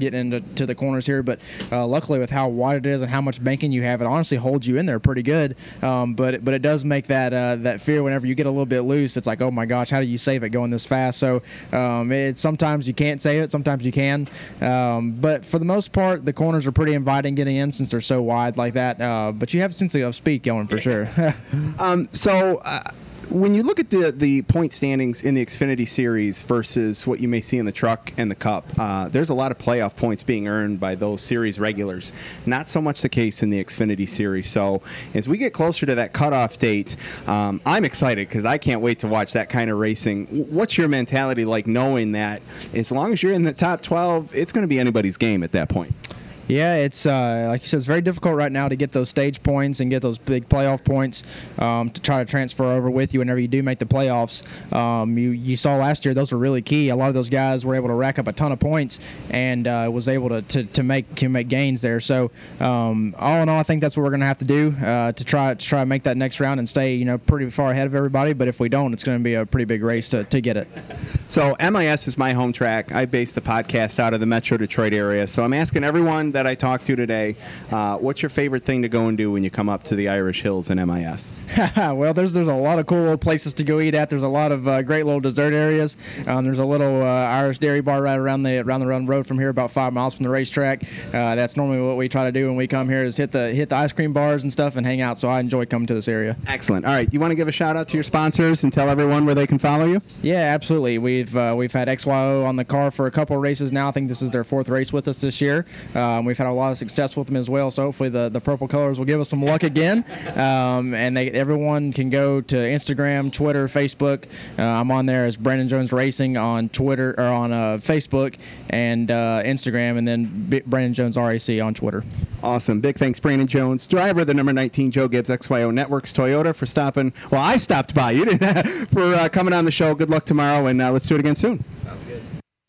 to the corners here. But uh, luckily, with how wide it is and how much banking you have, it honestly holds you in there pretty good. Um, but but it does make that uh, that fear whenever you get a little bit loose. It's like, oh my gosh, how do you save it going this fast? So um, it's sometimes you can't save it, sometimes you can. Um, but for the most part, the corners are pretty inviting getting in since they're so wide like that. Uh, but you have a sense of speed going for sure. um, so. Uh, When you look at the the point standings in the Xfinity Series versus what you may see in the Truck and the Cup, uh, there's a lot of playoff points being earned by those series regulars. Not so much the case in the Xfinity Series. So as we get closer to that cutoff date, um, I'm excited because I can't wait to watch that kind of racing. What's your mentality like knowing that as long as you're in the top twelve, it's going to be anybody's game at that point? Yeah, it's uh, like you said, it's very difficult right now to get those stage points and get those big playoff points um, to try to transfer over with you whenever you do make the playoffs. Um, you you saw last year those were really key. A lot of those guys were able to rack up a ton of points and uh, was able to, to, to make to make gains there. So um, all in all, I think that's what we're going to have to do uh, to try to try to make that next round and stay you know pretty far ahead of everybody. But if we don't, it's going to be a pretty big race to, to get it. So M I S is my home track. I base the podcast out of the Metro Detroit area. So I'm asking everyone that I talk to today, uh, what's your favorite thing to go and do when you come up to the Irish Hills in M I S? Well, there's there's a lot of cool little places to go eat at. There's a lot of uh, great little dessert areas. Um, there's a little uh, Irish dairy bar right around the around the run road from here, about five miles from the racetrack. Uh, that's normally what we try to do when we come here is hit the hit the ice cream bars and stuff and hang out. So I enjoy coming to this area. Excellent. All right, you want to give a shout out to your sponsors and tell everyone where they can follow you? Yeah, absolutely. We've uh, we've had X Y O on the car for a couple of races now. I think this is their fourth race with us this year. Um, we've had a lot of success with them as well. So hopefully the, the purple colors will give us some luck again. Um, and they, everyone can go to Instagram, Twitter, Facebook. Uh, I'm on there as Brandon Jones Racing on Twitter or on uh, Facebook and uh, Instagram, and then B- Brandon Jones R A C on Twitter. Awesome. Big thanks, Brandon Jones, driver of the number nineteen Joe Gibbs X Y O Networks Toyota, for stopping. Well, I stopped by. You didn't for uh, coming on the show. Good luck tomorrow, and uh, let's do it again soon. Sounds good.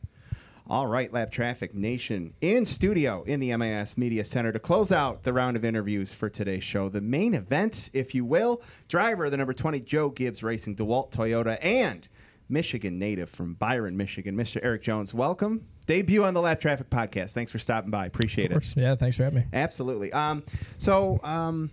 All right, Lap Traffic Nation in studio in the M I S Media Center to close out the round of interviews for today's show. The main event, if you will, driver of the number twenty Joe Gibbs Racing DeWalt Toyota and Michigan native from Byron, Michigan, Mister Eric Jones. Welcome. Debut on the Lap Traffic Podcast. Thanks for stopping by. Appreciate it. Yeah, thanks for having me. Absolutely. Um, so, um,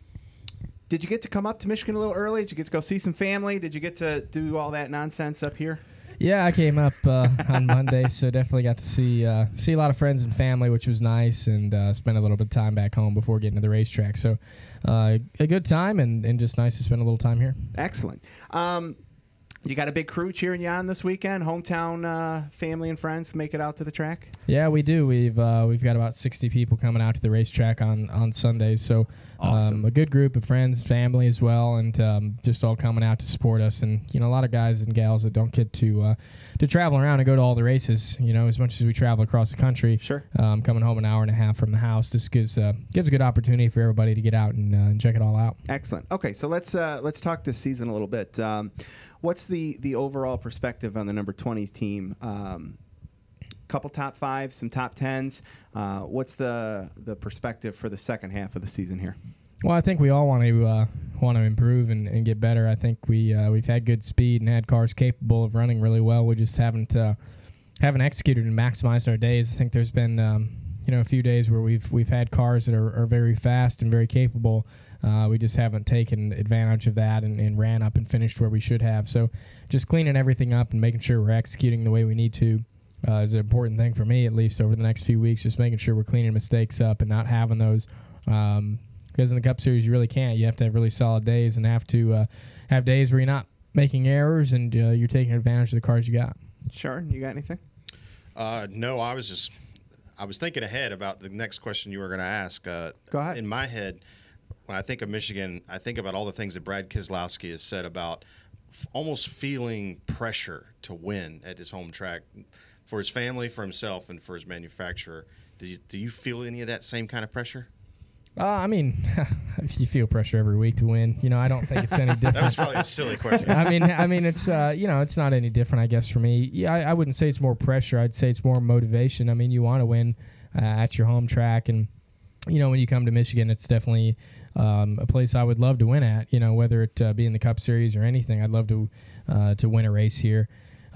did you get to come up to Michigan a little early? Did you get to go see some family? Did you get to do all that nonsense up here? Yeah, I came up uh, on Monday, so definitely got to see uh, see a lot of friends and family, which was nice, and uh, spend a little bit of time back home before getting to the racetrack. So uh, a good time, and, and just nice to spend a little time here. Excellent. Um, you got a big crew cheering you on this weekend? Hometown uh, family and friends make it out to the track? Yeah, we do. We've uh, we've got about sixty people coming out to the racetrack on, on Sundays. So awesome. um, a good group of friends, family as well, and um, just all coming out to support us. And you know, a lot of guys and gals that don't get to uh, to travel around and go to all the races. You know, as much as we travel across the country, sure. Um, coming home an hour and a half from the house, this gives uh, gives a good opportunity for everybody to get out and, uh, and check it all out. Excellent. Okay, so let's uh, let's talk this season a little bit. Um, what's the the overall perspective on the number twenty team? Um, couple top fives, some top tens. Uh, what's the the perspective for the second half of the season here? Well, I think we all want to uh, want to improve and, and get better. I think we uh, we've had good speed and had cars capable of running really well. We just haven't uh, haven't executed and maximized our days. I think there's been um, you know a few days where we've we've had cars that are, are very fast and very capable. Uh, we just haven't taken advantage of that and, and ran up and finished where we should have. So just cleaning everything up and making sure we're executing the way we need to uh, is an important thing for me, at least over the next few weeks. Just making sure we're cleaning mistakes up and not having those. Um, because in the Cup Series, you really can't. You have to have really solid days and have to uh, have days where you're not making errors and uh, you're taking advantage of the cars you got. Sure. You got anything? Uh, no, I was just I was thinking ahead about the next question you were going to ask. Uh, Go ahead. In my head, when I think of Michigan, I think about all the things that Brad Keselowski has said about f- almost feeling pressure to win at his home track for his family, for himself, and for his manufacturer. Do you, do you feel any of that same kind of pressure? Uh, I mean, you feel pressure every week to win. You know, I don't think it's any different. That was probably a silly question. I mean, I mean, it's uh, you know, it's not any different, I guess, for me. Yeah, I, I wouldn't say it's more pressure. I'd say it's more motivation. I mean, you want to win uh, at your home track, and you know, when you come to Michigan, it's definitely um, a place I would love to win at. You know, whether it uh, be in the Cup Series or anything, I'd love to uh, to win a race here.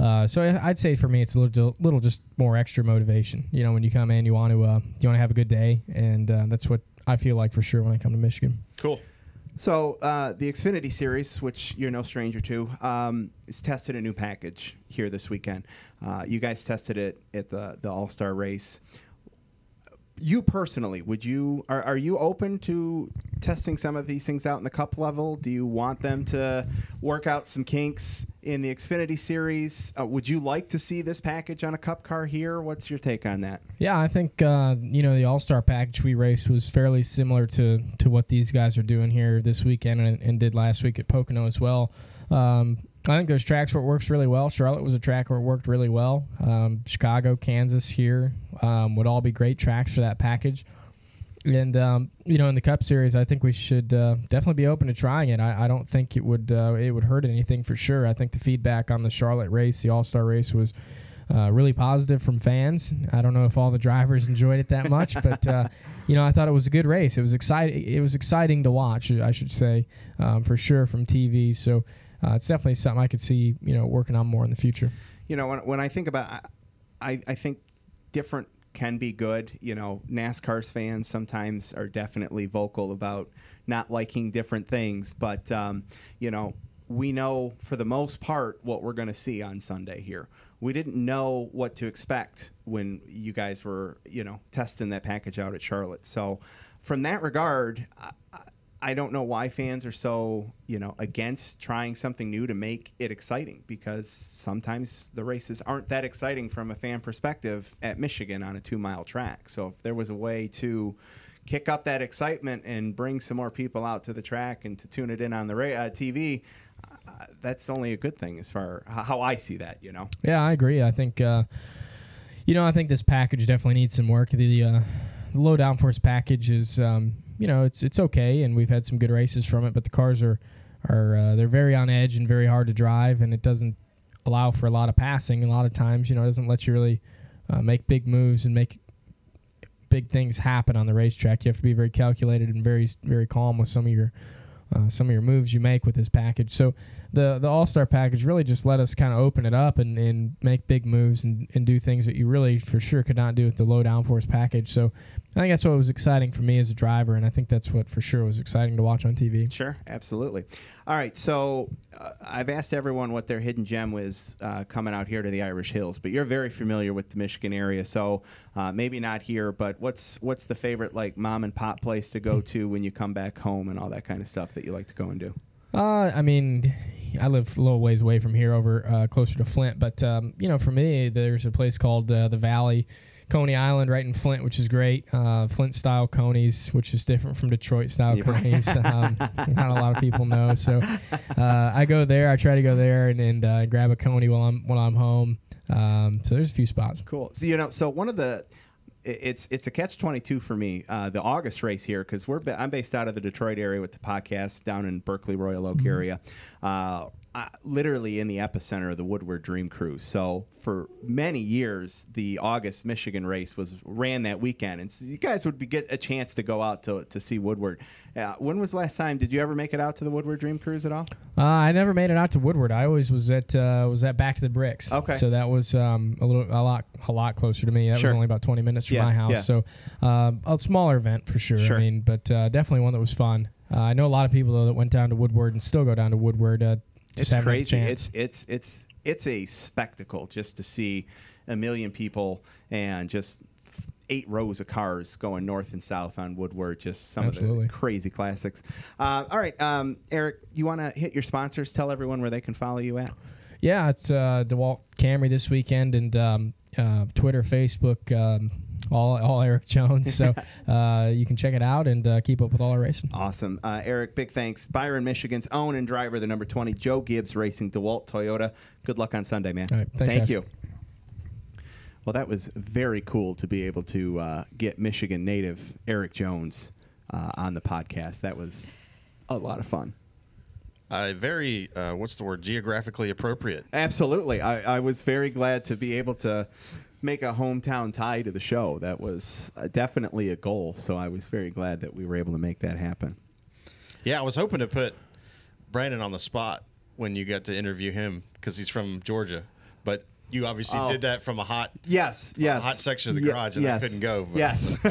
Uh, so I- I'd say for me, it's a little, little just more extra motivation. You know, when you come in, you want to uh, you want to have a good day, and uh, that's what I feel like for sure when I come to Michigan. Cool. So uh, the Xfinity Series, which you're no stranger to, um, is tested a new package here this weekend. Uh, you guys tested it at the the All Star race. You personally, would you are, are you open to testing some of these things out in the Cup level? Do you want them to work out some kinks in the Xfinity Series? Uh, would you like to see this package on a Cup car here? What's your take on that? Yeah, I think uh, you know the All Star package we raced was fairly similar to to what these guys are doing here this weekend and, and did last week at Pocono as well. Um, I think there's tracks where it works really well. Charlotte was a track where it worked really well. Um, Chicago, Kansas here um, would all be great tracks for that package. And, um, you know, in the Cup Series, I think we should uh, definitely be open to trying it. I, I don't think it would uh, it would hurt anything for sure. I think the feedback on the Charlotte race, the All-Star race, was uh, really positive from fans. I don't know if all the drivers enjoyed it that much, but, uh, you know, I thought it was a good race. It was exciting. It was exciting to watch, I should say, um, for sure from T V. So, Uh, it's definitely something I could see, you know, working on more in the future. You know, when, when I think about, I, I think different can be good. You know, NASCAR's fans sometimes are definitely vocal about not liking different things, but um, you know, we know for the most part what we're going to see on Sunday here. We didn't know what to expect when you guys were, you know, testing that package out at Charlotte. So, from that regard, I, I don't know why fans are so, you know, against trying something new to make it exciting, because sometimes the races aren't that exciting from a fan perspective at Michigan on a two-mile track. So if there was a way to kick up that excitement and bring some more people out to the track and to tune it in on the ra- uh, T V, uh, that's only a good thing as far as how I see that, you know. Yeah, I agree. I think, uh, you know, I think this package definitely needs some work. The, uh, the low downforce package is, um, you know, it's it's okay, and we've had some good races from it, but the cars are, are uh, they're very on edge and very hard to drive, and it doesn't allow for a lot of passing. A lot of times, you know, it doesn't let you really uh, make big moves and make big things happen on the racetrack. You have to be very calculated and very very calm with some of your uh, some of your moves you make with this package. So the the All-Star package really just let us kind of open it up and, and make big moves and, and do things that you really for sure could not do with the low downforce package. So I think that's what was exciting for me as a driver, and I think that's what for sure was exciting to watch on T V. Sure, absolutely. All right, so uh, I've asked everyone what their hidden gem was uh, coming out here to the Irish Hills, but you're very familiar with the Michigan area, so uh, maybe not here, but what's what's the favorite like mom and pop place to go to when you come back home and all that kind of stuff that you like to go and do? Uh, I mean, I live a little ways away from here, over uh, closer to Flint, but um, you know, for me, there's a place called uh, the Valley. Coney Island right in Flint, which is great. Uh, Flint-style Coneys, which is different from Detroit-style Yeah. Coneys. Um, not a lot of people know. So uh, I go there. I try to go there and, and uh, grab a Coney while I'm while I'm home. Um, so there's a few spots. Cool. So you know, so one of the it's it's a catch twenty-two for me. Uh, the August race here, because we're ba- I'm based out of the Detroit area with the podcast down in Berkeley, Royal Oak Mm-hmm. area. Uh, Uh, literally in the epicenter of the Woodward Dream Cruise. So for many years, the August Michigan race was ran that weekend, and so you guys would be, get a chance to go out to to see Woodward. Uh, when was the last time? Did you ever make it out to the Woodward Dream Cruise at all? Uh, I never made it out to Woodward. I always was at uh, was at Back to the Bricks. Okay. So that was um, a little a lot a lot closer to me. That Sure. was only about twenty minutes from Yeah, my house. yeah. So um, a smaller event for sure. Sure. I mean, but uh, definitely one that was fun. Uh, I know a lot of people though that went down to Woodward and still go down to Woodward. Uh, just It's haven't had a crazy. chance. It's it's it's it's a spectacle just to see a million people and just f- eight rows of cars going north and south on Woodward. Just some Absolutely. of the crazy classics. Uh, all right, um, Eric, you want to hit your sponsors? Tell everyone where they can follow you at. Yeah, it's uh, DeWalt Camry this weekend, and um, uh, Twitter, Facebook, um, all all Eric Jones. So uh, you can check it out and uh, keep up with all our racing. Awesome. Uh, Eric, big thanks. Byron, Michigan's own and driver, the number twenty, Joe Gibbs Racing, DeWalt Toyota. Good luck on Sunday, man. All right, thanks, Thank guys. you. Well, that was very cool to be able to uh, get Michigan native Eric Jones uh, on the podcast. That was a lot of fun. Uh, very, uh, what's the word, geographically appropriate. Absolutely. I, I was very glad to be able to make a hometown tie to the show. That was uh, definitely a goal, so I was very glad that we were able to make that happen. Yeah, I was hoping to put Brandon on the spot when you got to interview him because he's from Georgia. but you obviously Oh. did that from a hot Yes, from yes. a hot section of the Ye- garage, and yes. I couldn't go. but- Yes.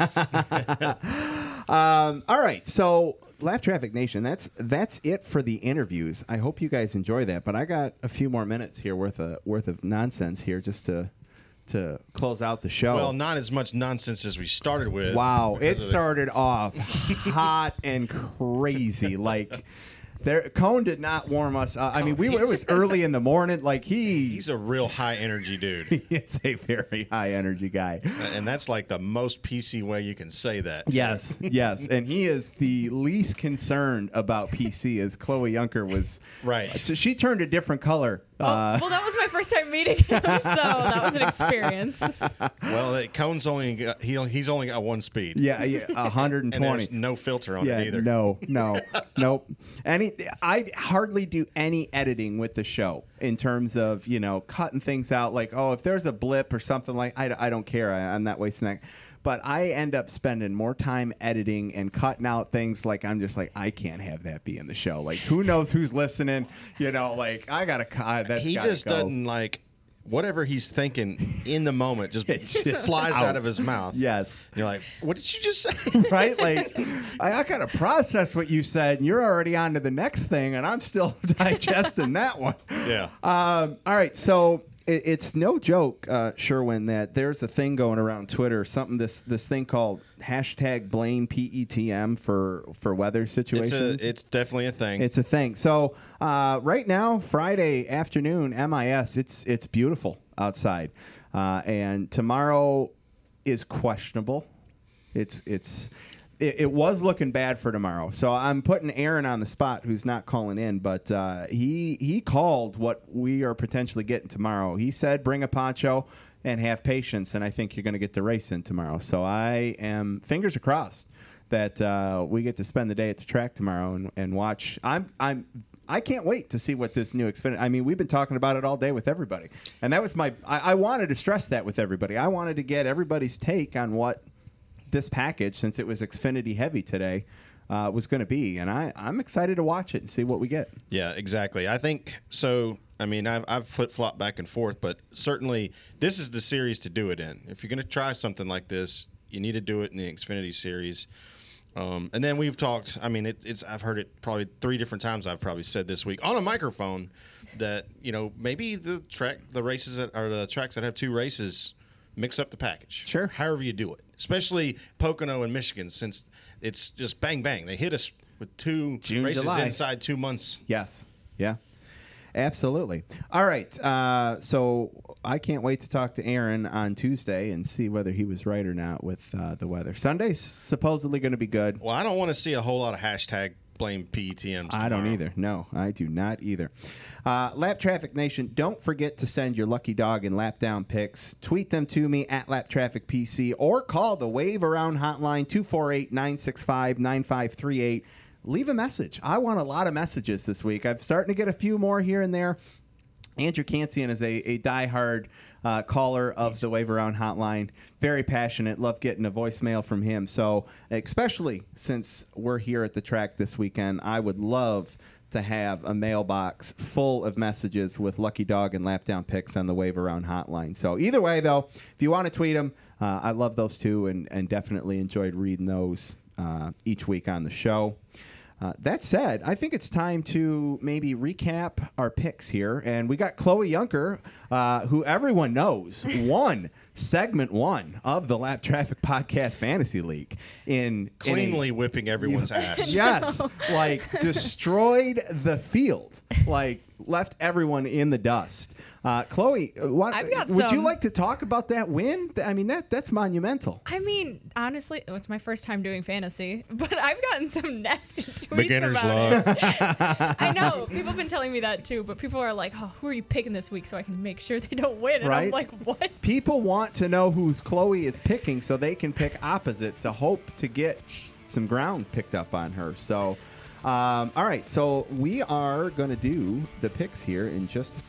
um, all right, so Lap Traffic Nation, that's that's it for the interviews. I hope you guys enjoy that, but I got a few more minutes here worth of worth of nonsense here just to to close out the show. Well, not as much nonsense as we started with. Wow, because it of the- started off hot and crazy. Like, there, Cone did not warm us up. I mean, we were, it was early in the morning. Like he, He's a real high energy dude, he is a very high energy guy. and that's like the most P C way you can say that. Yes, yes, and he is the least concerned about P C, as Chloe Yunker was. Right. So she turned a different color. Well, uh, well, that was my first time meeting him, so that was an experience. Well, it, Cone's only got, he he's only got one speed. yeah, yeah, one hundred and twenty. there's no filter on Yeah, it either. no, no, nope. Any, I hardly do any editing with the show in terms of you know cutting things out. Like, oh, if there's a blip or something like, I, I don't care. I, I'm not wasting that. But I end up spending more time editing and cutting out things like I'm just like I can't have that be in the show. Like, who knows who's listening? You know, like I gotta cut. That's he gotta just go. doesn't like whatever he's thinking in the moment just, It's just flies out. out of his mouth. Yes. You're like, what did you just say? Right? Like, I, I got to process what you said, and you're already on to the next thing, and I'm still digesting that one. Yeah. Um, all right. So it, it's no joke, uh, Sherwin, that there's a thing going around Twitter, something this this thing called hashtag blame P E T M for for weather It's situations. a, it's definitely a thing. It's a thing. So uh, right now, Friday afternoon, M I S, it's it's beautiful outside, uh, and tomorrow is questionable. It's it's it, it was looking bad for tomorrow. So I'm putting Aaron on the spot, who's not calling in, but uh, he he called what we are potentially getting tomorrow. He said, "Bring a poncho and have patience," and I think you're going to get the race in tomorrow. So I am fingers are crossed that uh, we get to spend the day at the track tomorrow and, and watch. I'm I'm I can't wait to see what this new Xfinity. I mean, we've been talking about it all day with everybody, and that was my. I, I wanted to stress that with everybody. I wanted to get everybody's take on what this package, since it was Xfinity heavy today, uh, was going to be, and I I'm excited to watch it and see what we get. Yeah, exactly. I think so. I mean, I've, I've flip flopped back and forth, but certainly this is the series to do it in. If you're going to try something like this, you need to do it in the Xfinity series. Um, and then we've talked. I mean, it, it's I've heard it probably three different times. I've probably said this week on a microphone that you know maybe the track, the races that are the tracks that have two races, mix up the package. Sure. However you do it, especially Pocono and Michigan, since it's just bang bang. They hit us with two June, races July. inside two months. Yes. Yeah. Absolutely. All right. Uh, so I can't wait to talk to Aaron on Tuesday and see whether he was right or not with uh, the weather. Sunday's supposedly going to be good. Well, I don't want to see a whole lot of hashtag blame P E T Ms. I don't tomorrow. either. No, I do not either. Uh, Lap Traffic Nation, don't forget to send your lucky dog and lap down pics. Tweet them to me at Lap Traffic P C or call the Wave Around hotline two four eight, nine six five, nine five three eight. Leave a message. I want a lot of messages this week. I'm starting to get a few more here and there. Andrew Cancian is a, a diehard uh, caller of the Wave Around hotline. Very passionate. Love getting a voicemail from him. So, especially since we're here at the track this weekend, I would love to have a mailbox full of messages with Lucky Dog and Lap Down picks on the Wave Around hotline. So, either way, though, if you want to tweet them, uh, I love those too, and, and definitely enjoyed reading those uh, each week on the show. Uh, that said, I think it's time to maybe recap our picks here. And we got Chloe Yunker, uh, who everyone knows won segment one of the Lap Traffic Podcast Fantasy League. in Cleanly in a, whipping everyone's ass. Yes. Like, destroyed the field. Like, left everyone in the dust. Uh, Chloe, what, I've got would you some- like to talk about that win? I mean, that that's monumental. I mean, honestly, it was my first time doing fantasy, but I've gotten some nasty tweets Beginner's about luck. it. I know. People have been telling me that too, but people are like, oh, who are you picking this week so I can make sure they don't win? And Right? I'm like, what? People want to know who's Chloe is picking so they can pick opposite to hope to get some ground picked up on her. So, um, all right. So we are going to do the picks here in just.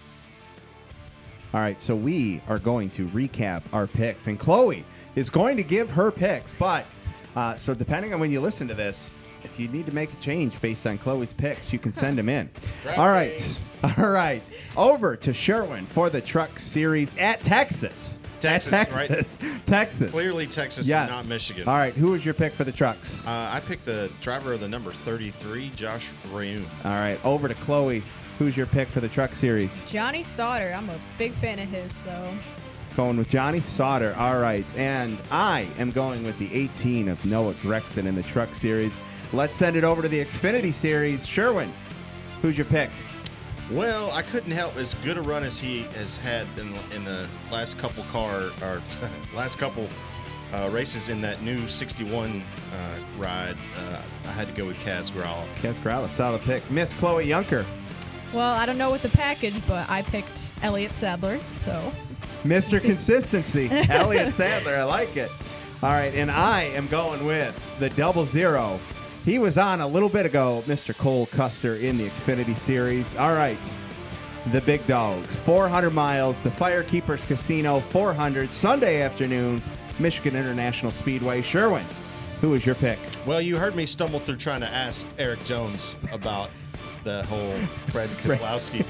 All right. So we are going to recap our picks, and Chloe is going to give her picks. But uh, so depending on when you listen to this, if you need to make a change based on Chloe's picks, you can send them in. Draft All right. All right. Over to Sherwin for the Truck Series at Texas. Texas, at Texas. right? Texas. Clearly Texas Yes. and not Michigan. All right. Who was your pick for the trucks? Uh, I picked the driver of the number thirty-three, Josh Rayoon. All right. Over to Chloe. Who's your pick for the Truck Series? Johnny Sauter. I'm a big fan of his, so. Going with Johnny Sauter. All right. And I am going with the eighteen of Noah Gregson in the Truck Series. Let's send it over to the Xfinity Series. Sherwin, who's your pick? Well, I couldn't help as good a run as he has had in, in the last couple car or last couple uh, races in that new sixty-one uh, ride. Uh, I had to go with Kaz Grala. Kaz Grala, solid pick. Miss Chloe Yunker. Well, I don't know with the package, but I picked Elliott Sadler, so. Mister Consistency, Elliott Sadler. I like it. All right, and I am going with the double zero. He was on a little bit ago, Mister Cole Custer in the Xfinity Series. All right, the big dogs, four hundred miles, the Firekeepers Casino, four hundred, Sunday afternoon, Michigan International Speedway. Sherwin, who is your pick? Well, you heard me stumble through trying to ask Eric Jones about the whole Brad Keselowski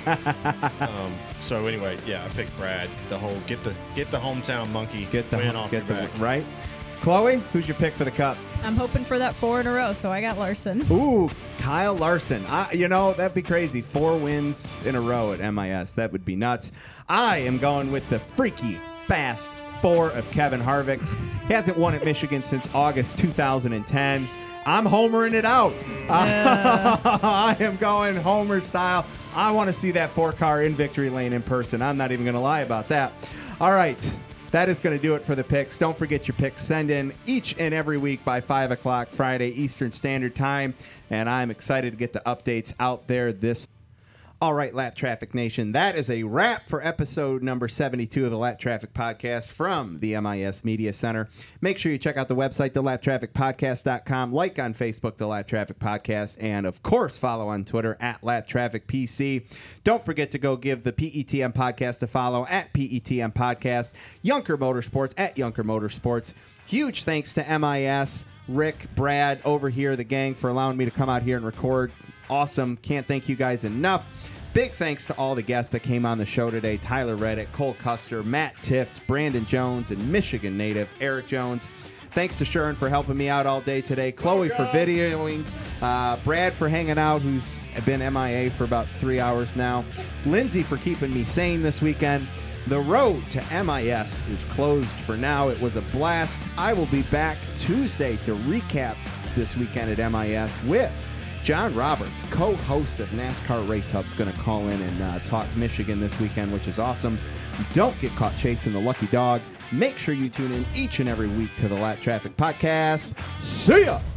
thing. Um, so anyway, yeah, I picked Brad. The whole get the get the hometown monkey Get the win off get your the back. right. Chloe, who's your pick for the Cup? I'm hoping for that four in a row, so I got Larson. Ooh, Kyle Larson. I, you know, that'd be crazy. Four wins in a row at M I S. That would be nuts. I am going with the freaky fast four of Kevin Harvick. He hasn't won at Michigan since August two thousand ten. I'm homering it out. Yeah. I am going Homer style. I want to see that four car in victory lane in person. I'm not even going to lie about that. All right. That is going to do it for the picks. Don't forget your picks. Send in each and every week by five o'clock Friday Eastern Standard Time. And I'm excited to get the updates out there this. All right, Lap Traffic Nation. That is a wrap for episode number seventy-two of the Lap Traffic Podcast from the M I S Media Center. Make sure you check out the website, the lap traffic podcast dot com. Like on Facebook, the Lap Traffic Podcast. And, of course, follow on Twitter at Lap Traffic P C. Don't forget to go give the P E T M Podcast a follow at P E T M Podcast. Yunker Motorsports at Yunker Motorsports. Huge thanks to M I S, Rick, Brad, over here, the gang, for allowing me to come out here and record. Awesome. Can't thank you guys enough. Big thanks to all the guests that came on the show today. Tyler Reddick, Cole Custer, Matt Tift, Brandon Jones, and Michigan native Eric Jones. Thanks to Sherwin for helping me out all day today. Chloe for videoing. Uh, Brad for hanging out, who's been M I A for about three hours now. Lindsay for keeping me sane this weekend. The road to M I S is closed for now. It was a blast. I will be back Tuesday to recap this weekend at M I S with John Roberts, co-host of NASCAR Race Hub, is going to call in and uh, talk Michigan this weekend, which is awesome. Don't get caught chasing the lucky dog. Make sure you tune in each and every week to the Lap Traffic Podcast. See ya!